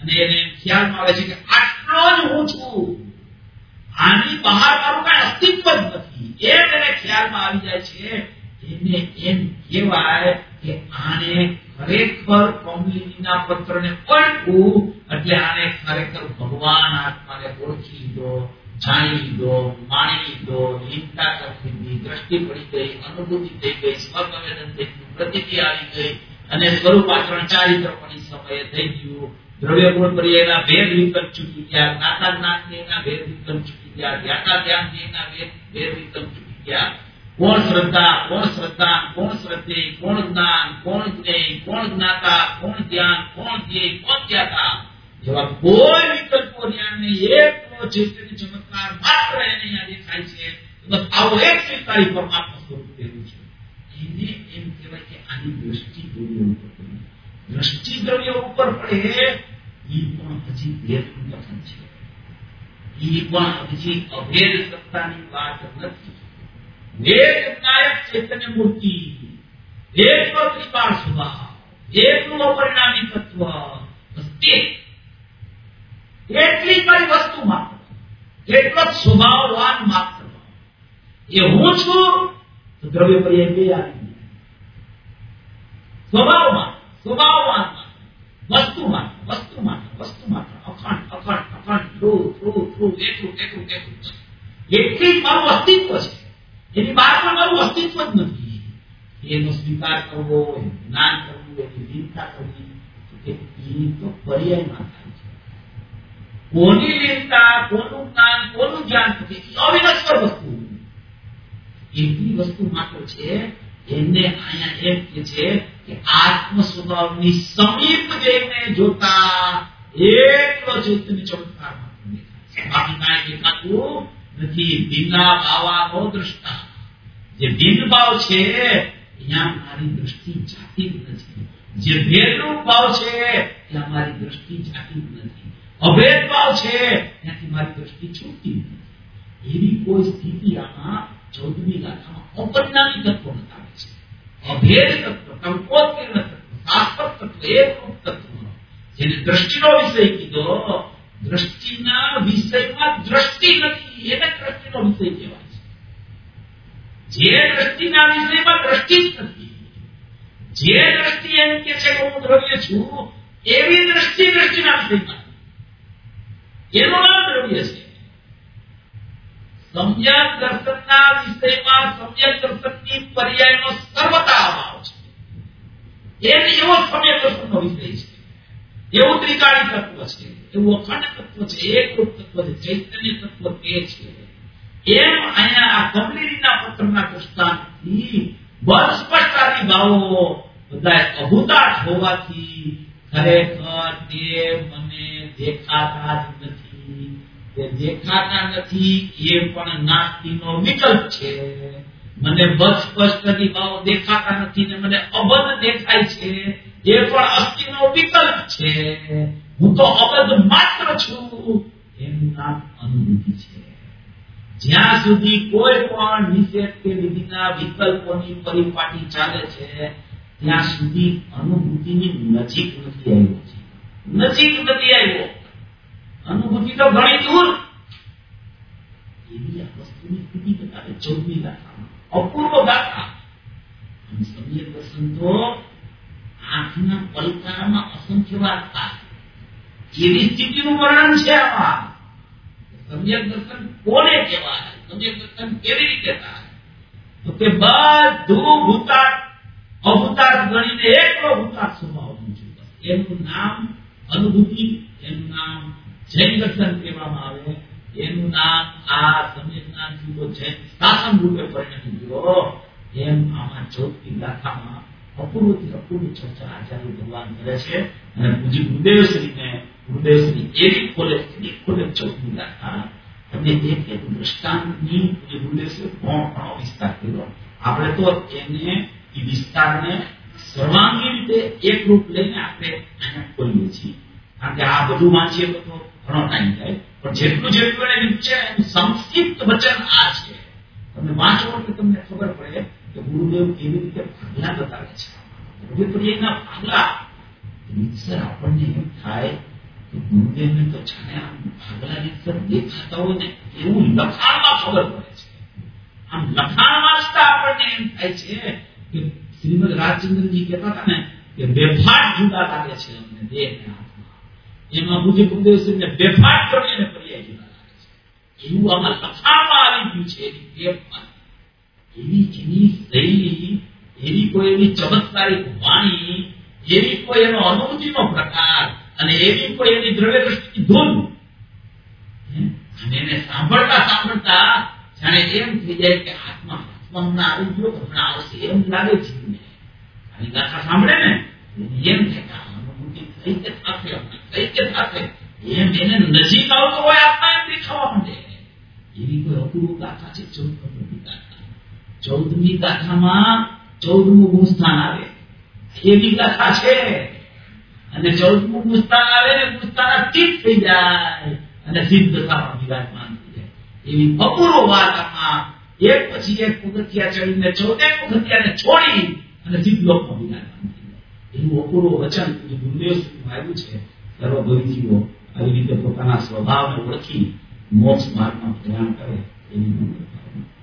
Speaker 1: અને એને ખ્યાલમાં આવે છે કે આટલો જ હું છું, આની બહાર મારું કઈ અસ્તિત્વ જ નથી, એમ એને ખ્યાલમાં આવી જાય છે. એને એમ કહેવાય કે આને ખરેખર કમલિનીના પત્રને ઓળખવું એટલે આને ખરેખર ભગવાન આત્માને ઓળખી લીધો, જાણી લીધો, માણી લીધો, લીનતા કરી દીધી, દ્રષ્ટિ પડી ગઈ, અનુભૂતિ થઈ ગઈ, સ્વસંવેદન થઈ ગયું, પ્રતિક્રિયા આવી ગઈ અને સ્વરૂપ આચરણ ચારિત્ર પણ સમયે થઈ ગયું. દ્રવ્ય ગુણ પર્યાયના ભેદ વિકલ્પ ચૂકી ગયા, જ્ઞાતા જ્ઞાનના ભેદ વિકલ્પ ચૂકી ગયા, જ્ઞાતા ધ્યાનના ભેદ ભેદ વિકલ્પ ચૂકી ગયા. કોણ શ્રદ્ધા, કોણ શ્રદ્ધા, કોણ શ્રદ્ધે, કોણ જ્ઞાન, કોણ જ્ઞેય, કોણ જ્ઞાતા, કોણ ધ્યાન, કોણ ધ્યેય, કોણ ધ્યાતા જેવા કોઈ વિકલ્પો ધ્યાન નહીં, એકનો ચૈતન્ય ચમત્કાર માત્ર એને અહીંયા દેખાય છે. બસ આવો એક સ્વીકારી પરમાત્મા સ્વરૂપ તેવું છે. એને એમ કહેવાય કે આની દ્રષ્ટિ દ્રવ્યો ઉપર પડે, દ્રષ્ટિ દ્રવ્યો ઉપર પડે એ પણ હજી ભેદનું કથન છે, એ પણ હજી અભેદ સત્તાની વાત નથી. વેદ નાયક ચૈતન્ય મૂર્તિ, વેદનો ત્રિકાળ સ્વભાવ, વેદનું અપરિણામી તત્વ, એટલી કઈ વસ્તુ માત્ર, એટલો જ સ્વભાવવાન માત્ર એ હું છું. તો દ્રવ્ય પર્યાય બે આવી સ્વભાવમાં, સ્વભાવવાન વસ્તુ માત્ર, વસ્તુ માત્ર, વસ્તુ માત્ર, અખંડ અખંડ અખંડ, ધ્રુવ ધ્રુવ ધ્રુવ, એકલું એકલું એકલું, એટલી મારું અસ્તિત્વ છે. એની બહાર પણ મારું અસ્તિત્વ જ નથી. એનો સ્વીકાર કરવો, જ્ઞાન કરવું, એની લીનતા કરવી, એ તો પર્યાયમાં થાય છે. કોની લીનતા, કોનું જ્ઞાન, કોનું જ્ઞાન થશે અવિનશ્વર વસ્તુ, એટલી વસ્તુ માત્ર છે. એને અહીંયા એમ કે છે કે આત્મ સ્વભાવની સમીપ જઈને જોતા એટલો ચૈતન્ય ચમત્કાર માત્ર દેખાય છે. બાકી કાંઈ દેખાતું નથી. ભિન્ના ભાવાનો દ્રષ્ટા, જે ભિન્ન ભાવ છે અહીંયા મારી દ્રષ્ટિ જાતી નથી. જે ભેદરૂપ ભાવ છે ત્યાં મારી દ્રષ્ટિ જાતી નથી. અભેદ ભાવ છે ત્યાંથી મારી દ્રષ્ટિ છૂટતી નથી. એવી કોઈ સ્થિતિ આમાં ચૌદમી ગાથામાં અપરિણામી તત્વ બતાવે છે. અભેદ તત્વ, કંકોત્કીર્ણ તત્વ, શાશ્વત તત્વ, એકરૂપ તત્વ, જેને દ્રષ્ટિનો વિષય કીધો. દ્રષ્ટિના વિષયમાં દ્રષ્ટિ નથી, એને દ્રષ્ટિનો વિષય કહેવાય છે. જે દ્રષ્ટિના વિષયમાં દ્રષ્ટિ જ નથી, જે દ્રષ્ટિ એમ કે છે કે હું દ્રવ્ય છું, એવી દ્રષ્ટિ દ્રષ્ટિના વિષયમાં, એનું નામ દ્રવ્ય છે. સમ્યક દર્શનના વિષયમાં સમ્યક દર્શનની પર્યાયનો સર્વતા અભાવ છે. એને એવો સમ્યક દર્શનનો વિષય છે, એવું ત્રિકાળી તત્વ છે, એવું અખંડ તત્વ છે, એકરૂપ તત્વ છે, ચૈતન્ય તત્વ તે છે. એમ અહીંયા આ કમલીના પત્રના દૃષ્ટાંતથી બળ સ્પષ્ટાદી ભાવો બધા અભૂતાર્થ હોવાથી ખરેખર તે મને દેખાતા જ નથી. તે દેખાતા નથી એ પણ નાસ્તિનો વિકલ્પ છે. મને બળ સ્પષ્ટાદી ભાવો દેખાતા નથી ને મને અબધ દેખાય છે, એ પણ અસ્થિનો વિકલ્પ છે. હું તો અબધ માત્ર છું, એનું નામ અનુભૂતિ છે. જ્યાં સુધી કોઈ પણ નિષેધ કે વિધિના વિકલ્પોની પરિપાટી ચાલે છે ત્યાં સુધી અનુભૂતિની નજીક નથી આવ્યો છે. નજીક નથી આવ્યો, અનુભૂતિ તો ઘણી દૂર. એવી આ વસ્તુની સ્થિતિ બતાવે ચૌદમી ગાથામાં, અપૂર્વ ગાથા. સમ્યક દર્શન તો આંખના પલકારામાં અસંખ્ય વાર થાય એવી સ્થિતિનું વર્ણન છે આમાં. સમ્યક દર્શન કોને કહેવાય, સમ્યક દર્શન કેવી રીતે થાય? તો કે બધું ભૂતાર્થ અભૂતાર્થ ગણીને એકલો ભૂતાર્થ સ્વભાવનું છે. એનું નામ અનુભૂતિ, એનું નામ જૈન દર્શન કહેવામાં આવે. એનું નામ આ સમ્યકના જીવો જૈન શાસન રૂપે પરિણમી ગયો. એમ આમાં ચૌદમી ગાથામાં અપૂર્વથી અપૂર્વ ચર્ચા આચાર્ય ભગવાન કરે છે. અને પૂજ્ય ગુરુદેવશ્રીને ગુરુદેવશ્રી એવી ખોલે એવી ખોલે ચૌદમી ગાથા. અને એક એક દૃષ્ટાંતની પૂજ્ય ગુરુદેવશ્રી ઘણો ઘણો વિસ્તાર કર્યો. આપણે તો એને એ વિસ્તારને સર્વાંગી રીતે એક રૂપ લઈને આપણે અહીંયા ખોલીએ છીએ. કારણ કે આ બધું વાંચીએ તો ઘણો ટાઈમ જાય, પણ જેટલું જેટલું એને નીચે એનું સંક્ષિપ્ત વચન આ છે. તમે વાંચો એટલે તમને ખબર પડે કે ગુરુદેવ કેવી રીતે ભાગલા બતાવે છે. ગુરુદેવ એના ભાગલા આપણને એમ થાય કે ગુરુદેવને તો જાણે આમ ભાગલા રીતે દેખાતા હોય ને એવું લખાણમાં ખબર પડે છે. આમ લખાણ વાંચતા આપણને એમ થાય છે કે શ્રીમદ રાજચંદ્રજી કહેતા હતા ને કે બેફાટ જુદા લાગે છે અમને દેહ ને આત્મા. એમાં પૂજ્ય ગુરુદેવશ્રીને બેફાટ કરીને પર્યાય જુદા લાગે છે. એવું આમાં લખાણમાં આવી ગયું છે. એની બેફાટ એવી એની શૈલી, એવી કોઈ એવી ચમત્કારિક વાણી, એવી કોઈ એનો અનુભૂતિનો પ્રકાર અને એવી કોઈ એની દ્રવ્ય દ્રષ્ટિની ધૂન, અને એને સાંભળતા સાંભળતા જાણે એમ થઈ જાય કે આત્મા આત્મા હમણાં આવી ગયો હમણાં આવશે એમ લાગે છે. આવી ગાથા સાંભળે ને એમ થાય કે અનુભૂતિ થઈ કે થશે થઈ કે થશે એમ એને નજીક આવતો હોય આત્મા એમ દેખાવા માંડે. એવી કોઈ અપૂર્વ ગાથા છે ચૌદ કરોડની ગાથા. ચૌદમી ગાથામાં ચૌદમું ગુણસ્થાન આવે એવી ગાથા છે. અને ચૌદમું ગુણસ્થાન આવે ને ગુણસ્થાન અતીત થઈ જાય અને સિદ્ધ દશામાં વિરાજમાન થઈ જાય. એવી અપૂર્વ વાત આમાં એક પછી એક પગથિયા ચડીને ચૌદે પગથિયાને છોડી અને સિદ્ધ લોકમાં વિરાજમાન થઈ જાય. એવું અપૂર્વ વચન ગુરુદેવ આવ્યું છે. સર્વભવિજીઓ આવી રીતે પોતાના સ્વભાવને ઓળખી મોક્ષ માર્ગમાં પ્રયાણ કરે એવી